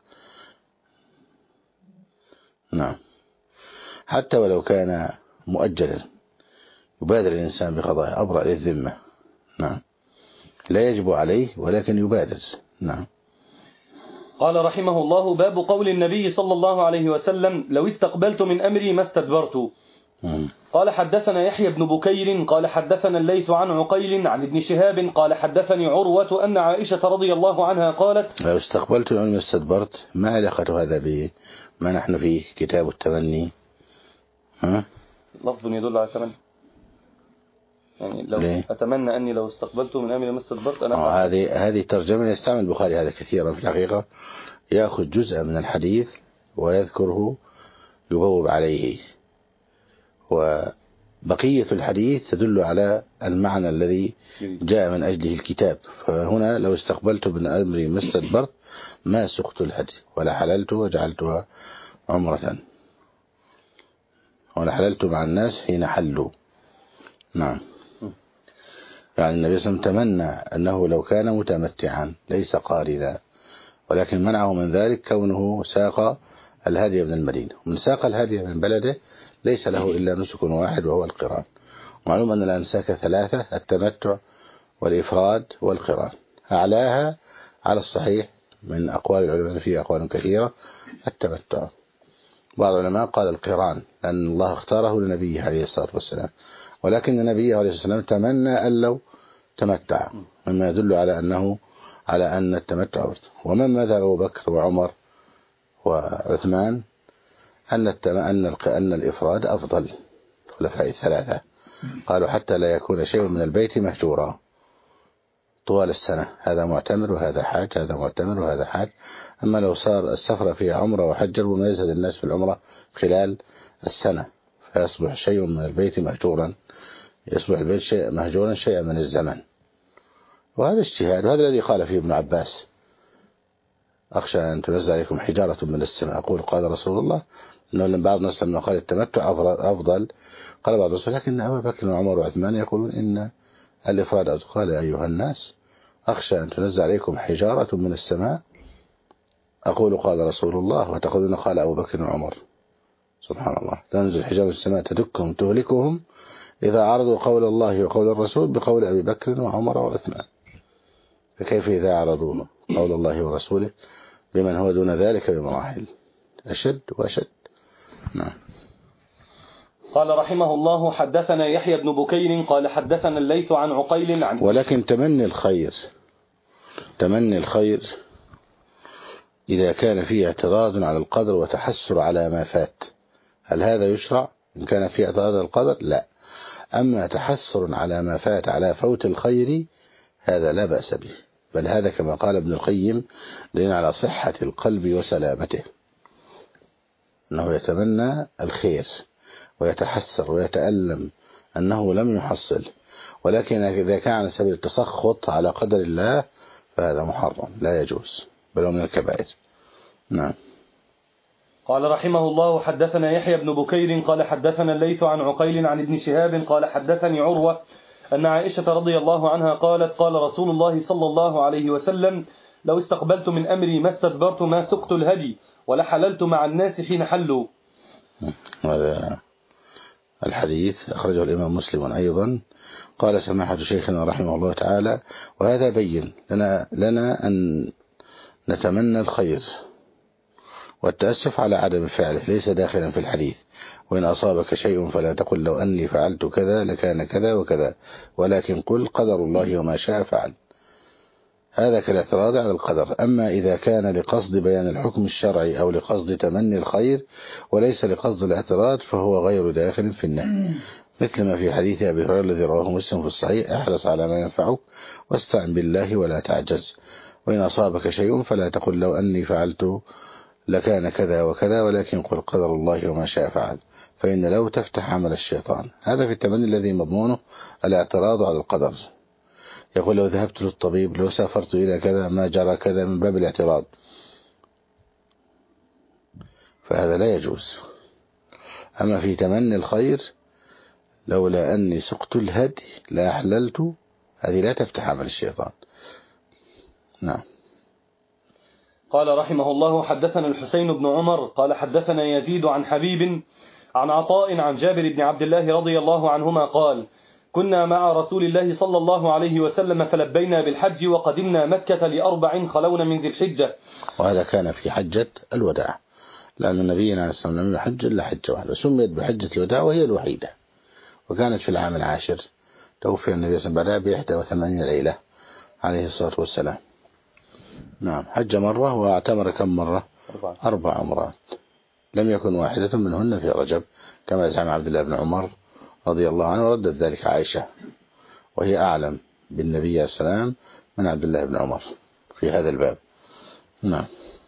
نعم. حتى ولو كان مؤجلا يبادر الإنسان بقضاء أبرأ للذمة. نعم. لا يجب عليه ولكن يبادر. نعم. قال رحمه الله باب قول النبي صلى الله عليه وسلم لو استقبلت من أمري ما استدبرت. مم. قال حدثنا يحيى بن بكير قال حدثنا الليث عن عقيل عن ابن شهاب قال حدثني عروة أن عائشة رضي الله عنها قالت لو استقبلت من أمري ما استدبرت. ما علاقة هذا بما نحن فيه كتاب التمني؟ ها؟ لفظ يدل على التمني، يعني لو ليه؟ أتمنى أني لو استقبلت من أمري ما استدبرت أنا آه هذه هذه ترجمة يستعمل البخاري هذا كثيرا في الحقيقة، يأخذ جزء من الحديث ويذكره يبوب عليه، وبقية الحديث تدل على المعنى الذي جاء من أجله الكتاب. فهنا لو استقبلت من أمري ما استدبرت ما سقت الهدي ولا حللت وجعلتها عمرة ولا حللت مع الناس حين حلوا. نعم. يعني النبي صلى الله عليه وسلم تمنى أنه لو كان متمتعا ليس قارنا، ولكن منعه من ذلك كونه ساق الهدي من المدينة، ومن ساق الهدي من بلده ليس له إلا نسك واحد وهو القران. معلوم أن الأنساك ثلاثة: التمتع والإفراد والقران. أعلاها على الصحيح من أقوال العلماء فيه أقوال كثيرة التمتع. بعض العلماء قال القران لأن الله اختاره لنبيه عليه الصلاة والسلام، ولكن النبي عليه الصلاة والسلام تمنى أن لو تمتع، مما يدل على أنه على أن التمتع أفضل. ومن ماذا أبو بكر وعمر وعثمان أن أن أن الإفراد أفضل. الخلفاء الثلاثة قالوا حتى لا يكون شيء من البيت مهجورا طوال السنة، هذا معتمر وهذا حاج، هذا معتمر وهذا حاج. أما لو صار السفر فيها عمرة وحج وما يزهد الناس في العمرة خلال السنة فيصبح شيء من البيت مهجورا، يصبح البيت شيء مهجورا شيئا من الزمن. وهذا اجتهاد، وهذا الذي قال فيه ابن عباس: أخشى أن تنزل عليكم حجارة من السماء. أقول قال رسول الله أنه بعض الناس لما قال التمتع أفضل قال بعض الناس لكن أبا بكر وعمر وعثمان يقولون إن الإفراد أفضل. قال أيها الناس أخشى أن تنزل عليكم حجارة من السماء. أقول قال رسول الله وتقولون قال أبو بكر وعمر. سبحان الله. تنزل حجارة من السماء تدكهم تهلكهم إذا عرضوا قول الله وقول الرسول بقول أبي بكر وعمر وعثمان، فكيف إذا عرضوا قول الله ورسوله بمن هو دون ذلك بمراحل أشد وأشد. نعم. قال رحمه الله حدثنا يحيى بن بكير قال حدثنا الليث عن عقيل عن ولكن تمني الخير تمني الخير إذا كان فيه اعتراض على القدر وتحسر على ما فات، هل هذا يشرع؟ إن كان فيه اعتراض على القدر لا. أما تحسر على ما فات على فوت الخير هذا لا بأس به، بل هذا كما قال ابن القيم دليل على صحة القلب وسلامته، أنه يتمنى الخير ويتحسر ويتألم أنه لم يحصل، ولكن إذا كان على سبيل التسخط على قدر الله فهذا محرم لا يجوز، بل هو من الكبائر. نعم. قال رحمه الله حدثنا يحيى بن بكير قال حدثنا الليث عن عقيل عن ابن شهاب قال حدثني عروة أن عائشة رضي الله عنها قالت قال رسول الله صلى الله عليه وسلم لو استقبلت من أمري ما استدبرت ما سقت الهدي ولا حللت مع الناس حين حلوا. هذا الحديث أخرجه الإمام مسلم أيضا. قال سماحة شيخنا رحمه الله تعالى: وهذا بين لنا, لنا أن نتمنى الخير والتأسف على عدم فعله ليس داخلا في الحديث. وإن أصابك شيء فلا تقل لو أني فعلت كذا لكان كذا وكذا، ولكن قل قدر الله وما شاء فعل. هذا كالاعتراض على القدر. أما إذا كان لقصد بيان الحكم الشرعي أو لقصد تمني الخير وليس لقصد الاعتراض فهو غير داخل في النهي، مثل ما في حديث أبي هريرة الذي رواه مسلم في الصحيح: احرص على ما ينفعك واستعن بالله ولا تعجز، وإن أصابك شيء فلا تقل لو أني فعلت لكان كذا وكذا، ولكن قل قدر الله وما شاء فعل، فإن لو تفتح عمل الشيطان. هذا في التمني الذي مضمونه الاعتراض على القدر. يقول: لو ذهبت للطبيب، لو سافرت إلى كذا، ما جرى كذا، من باب الاعتراض، فهذا لا يجوز. أما في تمني الخير: لولا أني سقت الهدي لا أحللت، هذه لا تفتح عمل الشيطان. نعم. قال رحمه الله: حدثنا الحسين بن عمر قال حدثنا يزيد عن حبيب عن عطاء عن جابر بن عبد الله رضي الله عنهما قال: كنا مع رسول الله صلى الله عليه وسلم فلبينا بالحج وقدمنا مكة لأربع خلون من ذي الحجة. وهذا كان في حجة الوداع، لأن نبينا عليه الصلاة والسلام حج إلا حجة واحدة سميت بحجة الوداع وهي الوحيدة، وكانت في العام العاشر توفي النبي صلى الله عليه وسلم بعدها بإحدى وثمانين ليلة عليه الصلاة والسلام. نعم. حج مرة واعتمر كم مرة؟ أربع, أربع عمرات، لم يكن واحدة منهن في رجب كما زعم عبد الله بن عمر رضي الله عنه، وردت ذلك عائشة وهي أعلم بالنبي عليه السلام من عبد الله بن عمر في هذا الباب. نعم.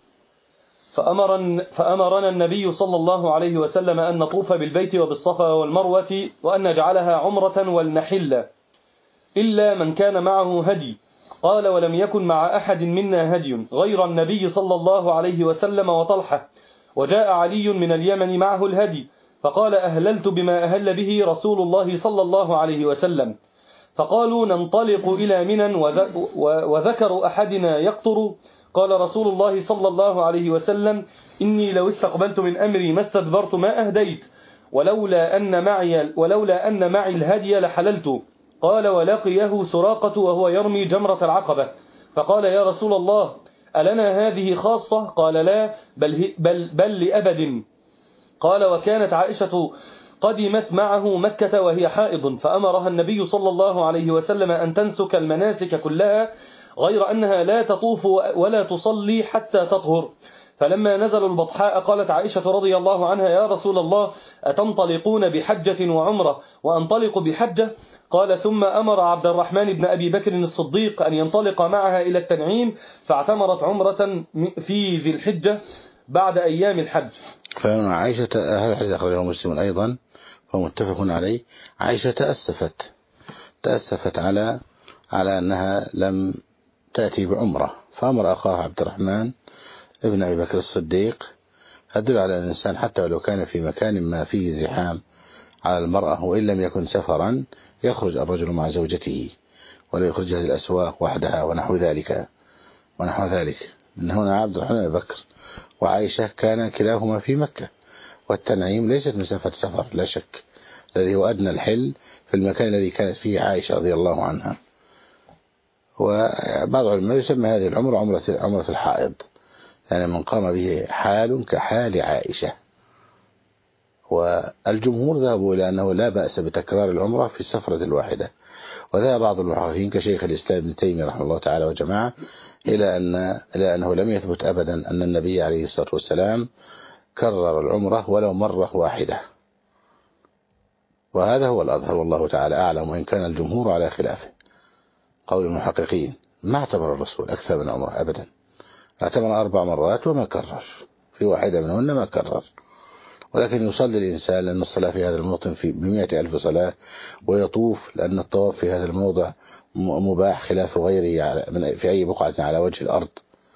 فأمر فأمرنا النبي صلى الله عليه وسلم أن نطوف بالبيت وبالصفا والمروة وأن نجعلها عمرة ولنحل إلا من كان معه هدي. قال: ولم يكن مع أحد منا هدي غير النبي صلى الله عليه وسلم وطلحة، وجاء علي من اليمن معه الهدي، فقال: أهللت بما أهل به رسول الله صلى الله عليه وسلم. فقالوا: ننطلق إلى منى وذكر أحدنا يقطر. قال رسول الله صلى الله عليه وسلم: إني لو استقبلت من أمري ما استدبرت ما أهديت، ولولا أن معي, ولولا أن معي الهدي لحللت. قال: ولقيه سراقة وهو يرمي جمرة العقبة، فقال: يا رسول الله، ألنا هذه خاصة؟ قال: لا، بل, بل, بل لأبد. قال: وكانت عائشة قدمت معه مكة وهي حائض، فأمرها النبي صلى الله عليه وسلم أن تنسك المناسك كلها غير أنها لا تطوف ولا تصلي حتى تطهر. فلما نزلوا البطحاء قالت عائشة رضي الله عنها: يا رسول الله، أتنطلقون بحجة وعمرة وأنطلق بحجة؟ قال: ثم أمر عبد الرحمن بن أبي بكر الصديق أن ينطلق معها إلى التنعيم، فاعتمرت عمرة في ذي الحجة بعد أيام الحج. فهنا عائشة، هذا الحديث أخرجه مسلم أيضا فمتفق عليه. عائشة تأسفت تأسفت على على أنها لم تأتي بعمرة، فأمر أخاه عبد الرحمن ابن أبي بكر الصديق. هدل على الإنسان حتى ولو كان في مكان ما فيه زحام على المرأة وإن لم يكن سفرا، يخرج الرجل مع زوجته ولا يخرجها للأسواق وحدها ونحو ذلك ونحو ذلك إن هنا عبد الرحمن أبي بكر وعائشة كان كلاهما في مكة، والتنعيم ليست مسافة سفر لا شك، الذي هو أدنى الحل في المكان الذي كانت فيه عائشة رضي الله عنها. وبعض العلماء يسمى هذه العمرة عمرة عمرة الحائض، يعني من قام به حال كحال عائشة. والجمهور ذهبوا إلى أنه لا بأس بتكرار العمرة في السفرة الواحدة، وذهب بعض المحققين كشيخ الإسلام ابن تيمية رحمه الله تعالى وجماعة إلى أن إلى أنه لم يثبت أبدا أن النبي عليه الصلاة والسلام كرر العمرة ولو مرة واحدة، وهذا هو الأظهر والله تعالى أعلم، وإن كان الجمهور على خلافه. قول المحققين: ما اعتبر الرسول أكثر من عمره أبدا، اعتبر أربع مرات وما كرر في واحدة منهن ما كرر. ولكن يصلي الإنسان لأن الصلاة في هذا الموطن في بمئة ألف صلاة، ويطوف لأن الطواف في هذا الموضع مباح خلاف غيره في أي بقعة على وجه الأرض.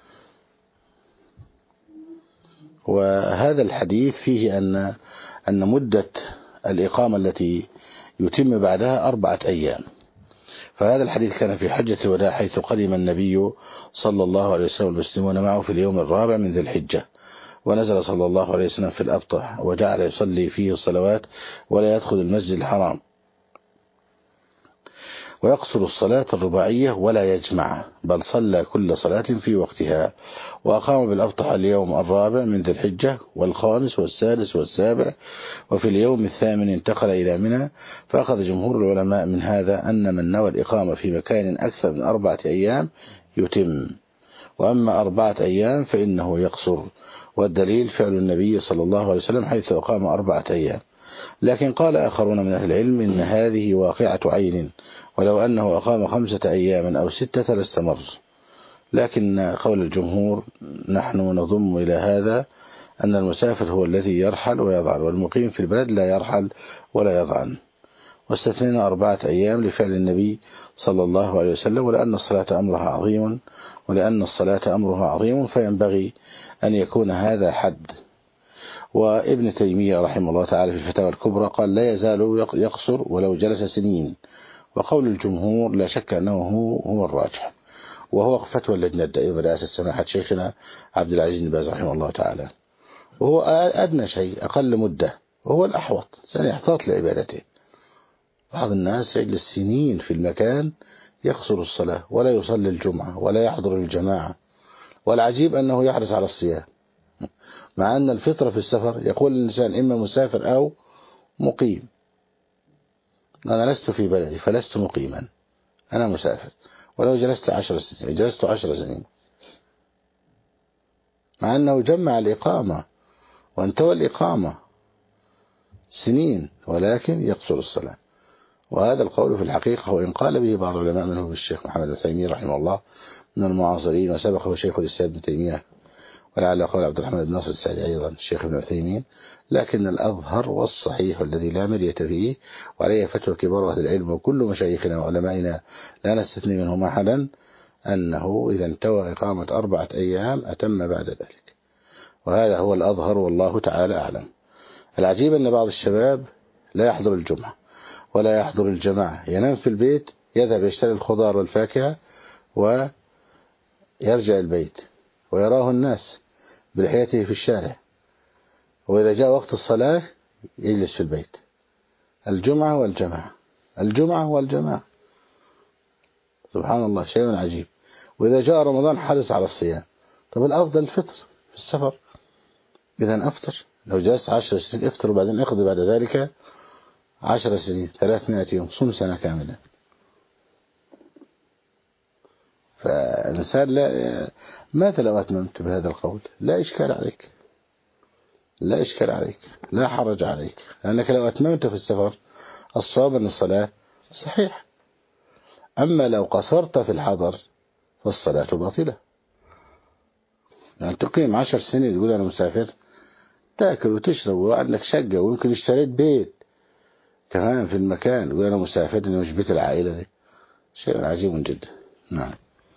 وهذا الحديث فيه أن أن مدة الإقامة التي يتم بعدها أربعة أيام. فهذا الحديث كان في حجة الوداع حيث قدم النبي صلى الله عليه وسلم والمسلمون معه في اليوم الرابع من ذي الحجة، ونزل صلى الله عليه وسلم في الأبطح وجعل يصلي فيه الصلوات ولا يدخل المسجد الحرام. ويقصر الصلاة الرباعية ولا يجمع، بل صلى كل صلاة في وقتها. وأقام بالأبطح اليوم الرابع من ذي الحجة والخامس والسادس والسابع، وفي اليوم الثامن انتقل إلى منى. فأخذ جمهور العلماء من هذا أن من نوى الإقامة في مكان أكثر من أربعة أيام يتم، وأما أربعة أيام فإنه يقصر. والدليل فعل النبي صلى الله عليه وسلم حيث أقام أربعة أيام. لكن قال آخرون من أهل العلم إن هذه واقعة عين، ولو أنه أقام خمسة أيام أو ستة لاستمر. لكن قول الجمهور نحن نضم إلى هذا أن المسافر هو الذي يرحل ويضعن، والمقيم في البلد لا يرحل ولا يضعن. واستثنينا أربعة أيام لفعل النبي صلى الله عليه وسلم، ولأن الصلاة أمرها عظيم ولأن الصلاة أمرها عظيم فينبغي أن يكون هذا حد. وابن تيمية رحمه الله تعالى في الفتاوى الكبرى قال لا يزال يقصر ولو جلس سنين. وقول الجمهور لا شك أنه هو, هو الراجح، وهو فتوى اللجنة الدائمة برئاسة سماحة شيخنا عبد العزيز بن باز رحمه الله تعالى، وهو أدنى شيء أقل مدة وهو الأحوط، سيحتاط لعبادته. بعض الناس يجلس سنين في المكان يقصر الصلاة ولا يصلي الجمعة ولا يحضر الجماعة، والعجيب أنه يحرص على الصيام، مع أن الفطرة في السفر يقول الإنسان إما مسافر أو مقيم. أنا لست في بلدي فلست مقيما، أنا مسافر، ولو جلست عشر سنين جلست عشر سنين، مع أنه جمع الإقامة وانتوى الإقامة سنين، ولكن يقصر الصلاة. وهذا القول في الحقيقة وإن قال به بعض العلماء منه الشيخ محمد بن تيمية رحمه الله من المعاصرين، وسبقه شيخ الإسلام ابن تيمية، ولعل قول عبد الرحمن بن ناصر السعدي أيضا الشيخ ابن عثيمين، لكن الأظهر والصحيح والذي لا مرية فيه وعليه فتوى كبار أهل العلم وكل مشايخنا وعلمائنا لا نستثني منهم أحدا أنه إذا انتوى إقامة أربعة أيام أتم بعد ذلك، وهذا هو الأظهر والله تعالى أعلم. العجيب أن بعض الشباب لا يحضر الجمعة ولا يحضر الجماعة، ينام في البيت، يذهب يشتري الخضار والفاكهة ويرجع البيت ويراه الناس بلحيته في الشارع، وإذا جاء وقت الصلاة يجلس في البيت. الجمعة والجماعة الجمعة والجماعة سبحان الله، شيء عجيب. وإذا جاء رمضان حرص على الصيام. طب الأفضل الفطر في السفر، إذا أفطر، لو جلست عشر سنين افطر وبعدين اقضي بعد ذلك عشر سنين ثلاثمائة يوم، صم سنة كاملة. فالإنسان لا، ماذا لو أتممت بهذا القول؟ لا إشكال عليك، لا إشكال عليك، لا حرج عليك، لأنك لو أتممت في السفر الصواب أن الصلاة صحيح. أما لو قصرت في الحضر فالصلاة باطلة. يعني تقيم عشر سنين تقول أنا مسافر، تأكل وتشرب وأنك شقة ويمكن اشتريت بيت كمان في المكان، تقول أنا مسافر، أنا مش بيت العائلة دي، شيء عجيب جدا. نعم.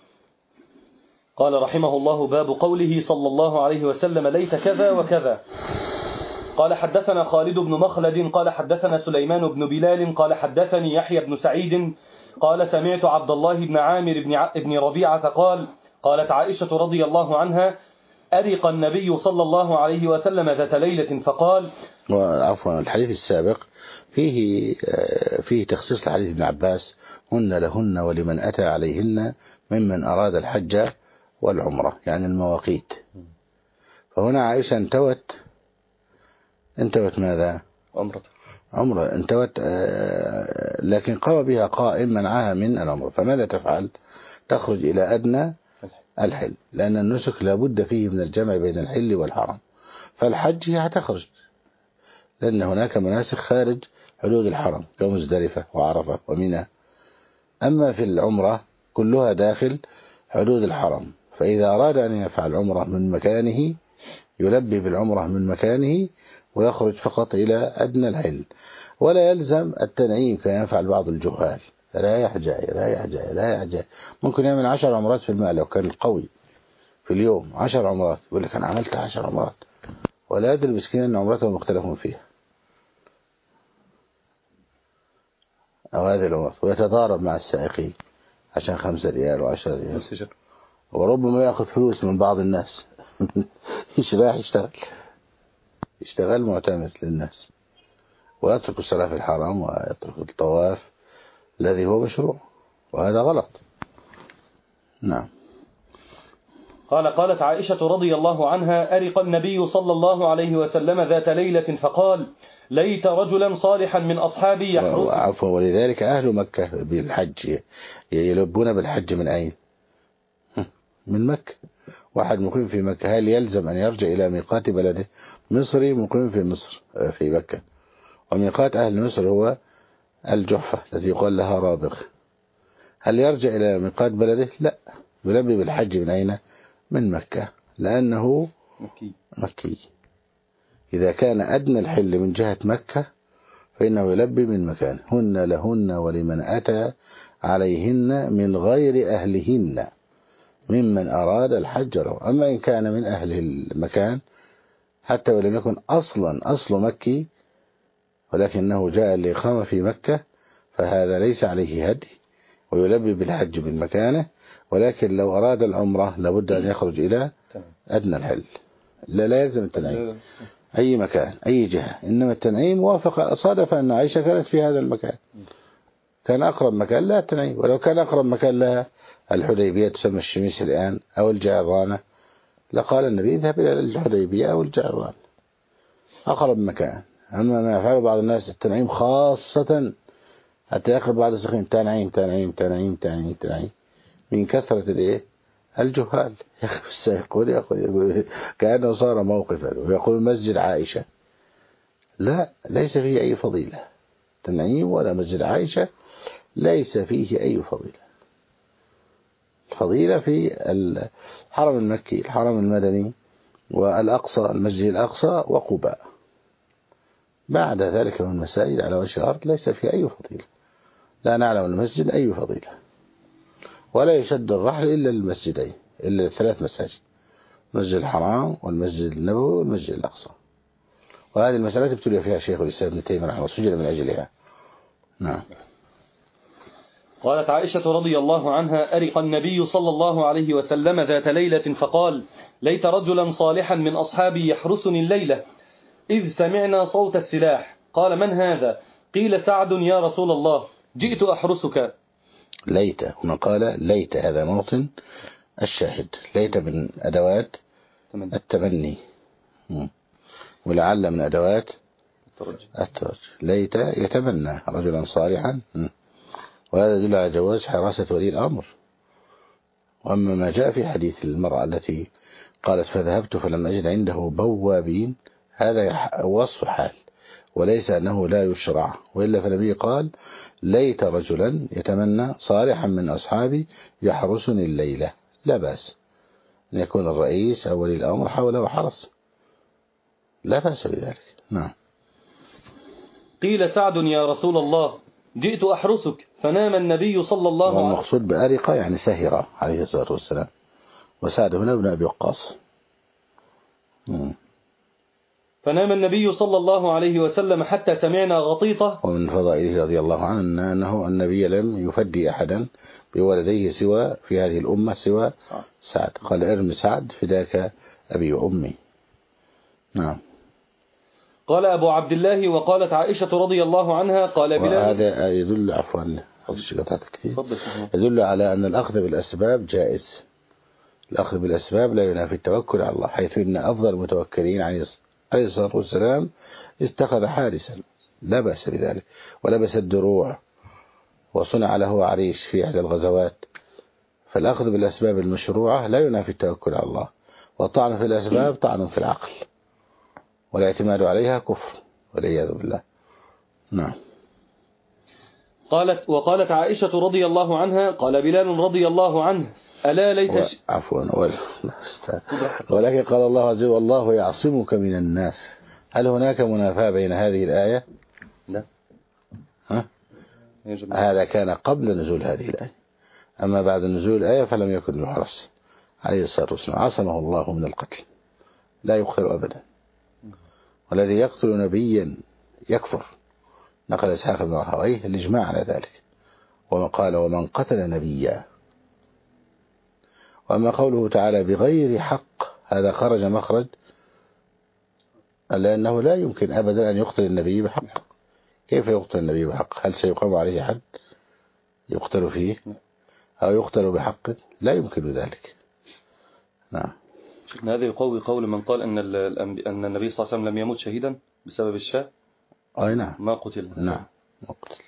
قال رحمه الله: باب قوله صلى الله عليه وسلم: ليت كذا وكذا. قال حدثنا خالد بن مخلد قال حدثنا سليمان بن بلال قال حدثني يحيى بن سعيد قال سمعت عبد الله بن عامر بن, ع... بن ربيعة قال قالت عائشة رضي الله عنها: أرق النبي صلى الله عليه وسلم ذات ليلة فقال. وعفوا الحديث السابق فيه فيه تخصيص لحديث ابن عباس: هن لهن ولمن أتى عليهن ممن أراد الحج والعمرة، يعني المواقيت. فهنا عائشة انتوت انتوت ماذا؟ عمرة عمرة انتوت، لكن قوى بها قائم منعها من العمرة، فماذا تفعل؟ تخرج إلى أدنى الحل، لأن النسك لابد فيه من الجمع بين الحل والحرم. فالحج هي هتخرج، لأن هناك مناسك خارج حدود الحرم كمزدلفة وعرفة ومنى. أما في العمرة كلها داخل حدود الحرم، فإذا أراد أن يفعل عمرة من مكانه يلبي بالعمرة من مكانه ويخرج فقط إلى أدنى الحل، ولا يلزم التنعيم كما يفعل بعض الجهال، رايح جاي رايح جاي رايح جاي. ممكن يعمل عشر عمرات في الماء لو كان قوي في اليوم، عشر عمرات، يقول لك أنا عملت عشر عمرات، ولا يدري المسكين أن عمرته مختلفون فيها أو هذه العمرات، ويتضارب مع السائقين عشان خمسة ريال وعشرة ريال، وربما يأخذ فلوس من بعض الناس إيش رايح يشتغل يشتغل معتمد للناس، ويترك الصلاة في الحرم ويترك الطواف الذي هو مشروع. وهذا غلط. نعم. قال قالت عائشة رضي الله عنها: أرق النبي صلى الله عليه وسلم ذات ليلة فقال: ليت رجلا صالحا من أصحابي يحرس. عفوا. ولذلك أهل مكة بالحج يلبون بالحج من أين؟ من مكة. واحد مقيم في مكة هل يلزم أن يرجع إلى ميقات بلده؟ مصري مقيم في مصر في مكة، وميقات أهل مصر هو الجحفة التي يقال لها رابغ، هل يرجع إلى ميقات بلده؟ لا، يلبي بالحج من أين؟ من مكة، لأنه مكي. مكي. إذا كان أدنى الحل من جهة مكة فإنه يلبي من مكان. هن لهن ولمن أتى عليهن من غير أهلهن ممن أراد الحج له. أما إن كان من أهل المكان حتى ولم يكن أصلا أصل مكي ولكنه جاء لإقامة في مكة فهذا ليس عليه هدي ويلبي بالحج من مكانه، ولكن لو أراد العمرة لابد أن يخرج إلى أدنى الحل. لا لا يلزم التنعيم أي مكان أي جهة، إنما التنعيم وافق صادف أن عائشة كانت في هذا المكان، كان أقرب مكان لها التنعيم، ولو كان أقرب مكان لها الحديبية تسمى الشميس الآن أو الجعرانة لقال النبي اذهب إلى الحديبية أو الجعرانة أقرب مكان. أما ما يفعل بعض الناس التنعيم خاصة حتى يقرب بعض السخين تنعيم تنعيم تنعيم تنعيم تنعيم من كثرة الإيه الجهال. يقول يقول كأنه صار موقفا ويقول مسجد عائشة، لا ليس فيه أي فضيلة تنعيم ولا مسجد عائشة، ليس فيه أي فضيلة. الفضيلة في الحرم المكي الحرم المدني والأقصى المسجد الأقصى وقباء، بعد ذلك من المساجد على وجه الأرض ليس فيه أي فضيلة، لا نعلم المسجد أي فضيلة، ولا يشد الرحل إلا المسجدين إلا الثلاث مساجد، مسجد الحرام والمسجد النبوي والمسجد الأقصى. وهذه المسألة ابتلي فيها شيخ الإسلام ابن تيمية رحمه الله سجل من أجلها. نعم. قالت عائشة رضي الله عنها: أرق النبي صلى الله عليه وسلم ذات ليلة فقال: ليت رجلا صالحا من أصحابي يحرسني الليلة إذ سمعنا صوت السلاح. قال: من هذا؟ قيل: سعد يا رسول الله، جئت أحرسك. ليت هنا قال ليت، هذا موطن الشاهد. ليت من أدوات التمني ولعل من أدوات الترج. ليت يتمنى رجلا صالحا، وهذا يدل على جواز حراسة ولي الأمر. وأما ما جاء في حديث المرأة التي قالت فذهبت فلم أجد عنده بوابين، هذا وصف حال وليس أنه لا يشرع، وإلا فالنبي قال ليت رجلا يتمنى صالحا من أصحابي يحرسني الليلة، لا بأس أن يكون الرئيس أو ولي الأمر حوله وحرس، لا بأس بذلك. نعم. قيل: سعد يا رسول الله، جئت أحرسك. فنام النبي صلى الله عليه وسلم. والمقصود بأرقة يعني سهرة عليه الصلاة والسلام، وسعد هنا ابن أبي وقاص. فنام النبي صلى الله عليه وسلم حتى سمعنا غطيطة. ومن فضائله رضي الله عنه أنه النبي لم يفدي أحدا بولديه سوى في هذه الأمة سوى سعد، قال ارم سعد فداك أبي وأمي. نعم. قال أبو عبد الله: وقالت عائشة رضي الله عنها قال بلال. وهذا يدل عفوا يدل على أن الأخذ بالأسباب جائز. الأخذ بالأسباب لا ينافي التوكل على الله، حيث أن أفضل المتوكلين عليه الصلاة والسلام اتخذ حارسا لا بأس بذلك، ولبس الدروع وصنع له عريش في إحدى الغزوات. فالأخذ بالأسباب المشروعة لا ينافي التوكل على الله، والطعن في الأسباب طعن في العقل، والاعتماد عليها كفر والعياذ بالله. نعم. قالت وقالت عائشة رضي الله عنها قال بلال رضي الله عنه: ألا ليت ش... عفوا ولكن قال الله عز وجل: والله يعصمك من الناس. هل هناك منافاة بين هذه الآية؟ لا. ها؟ هذا كان قبل نزول هذه الآية، أما بعد نزول الآية فلم يكن يحرس عليه الصلاة والسلام، عصمه الله من القتل، لا يقتل أبدا، والذي يقتل نبيا يكفر. نقل إسحاق بن راهويه الإجماع على ذلك، ومن قال ومن قتل نبيا. وأما قوله تعالى بغير حق، هذا خرج مخرج لأنه لا يمكن أبدا أن يقتل النبي بحق. كيف يقتل النبي بحق؟ هل سيقام عليه حد؟ يقتل فيه أو يقتل بحق لا يمكن ذلك. نعم. هذا يقوي قول من قال أن أن النبي صلى الله عليه وسلم لم يموت شهيدا بسبب الشاة. أي نعم. ما قتل. نعم ما قتل.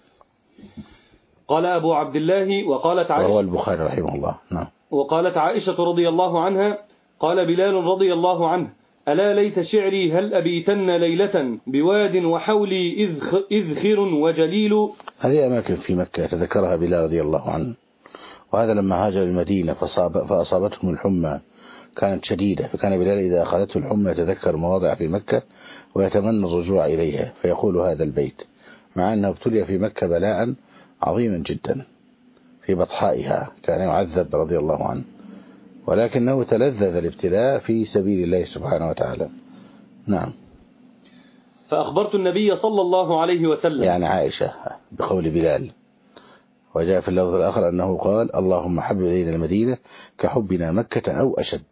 قال أبو عبد الله وقالت عائشة وهو البخاري رحمه الله. نعم. وقالت عائشة رضي الله عنها قال بلال رضي الله عنه ألا ليت شعري هل أبيتن ليلة بواد وحولي إذخر وجليل. هذه أماكن في مكة تذكرها بلال رضي الله عنه، وهذا لما هاجر المدينة فصاب فأصابتهم الحمى كانت شديدة، فكان بلال إذا أخذته الحمى يتذكر مواضع في مكة ويتمنى الرجوع إليها فيقول هذا البيت، مع أنه ابتلي في مكة بلاء عظيما جدا في بطحائها، كان يعذب رضي الله عنه، ولكنه تلذذ الابتلاء في سبيل الله سبحانه وتعالى. نعم. فأخبرت النبي صلى الله عليه وسلم، يعني عائشة بقول بلال. وجاء في اللفظ الآخر أنه قال اللهم حبب إلينا المدينة كحبنا مكة أو أشد،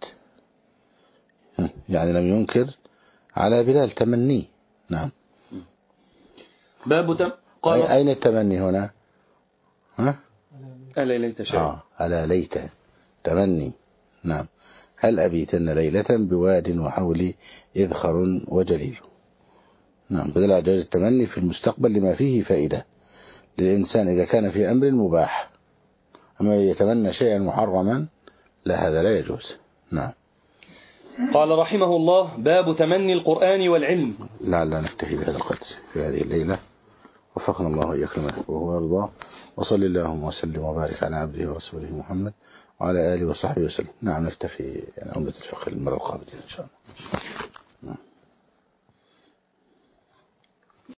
يعني لم ينكر على بلال تمنيه. نعم. باب تم قال أين التمني هنا؟ ها؟ ألا ليت شعري. آه ألا ليت تمني. نعم. هل أبيتن ليلة بواد وحولي إذخر وجليل. نعم. بدل على جواز التمني في المستقبل لما فيه فائدة للإنسان إذا كان في أمر مباح، أما يتمنى شيئا محرما لا، هذا لا يجوز. نعم. قال رحمه الله باب تمني القرآن والعلم. لعل نكتفي بهذا القدر في هذه الليلة، وفقنا الله إياكم ما يحبه ويرضاه، وصلى اللهم وسلم وبارك على عبده ورسوله محمد وعلى آله وصحبه وسلم. نعم نكتفي يعني عمدة الفقه المرة القادمة إن شاء الله.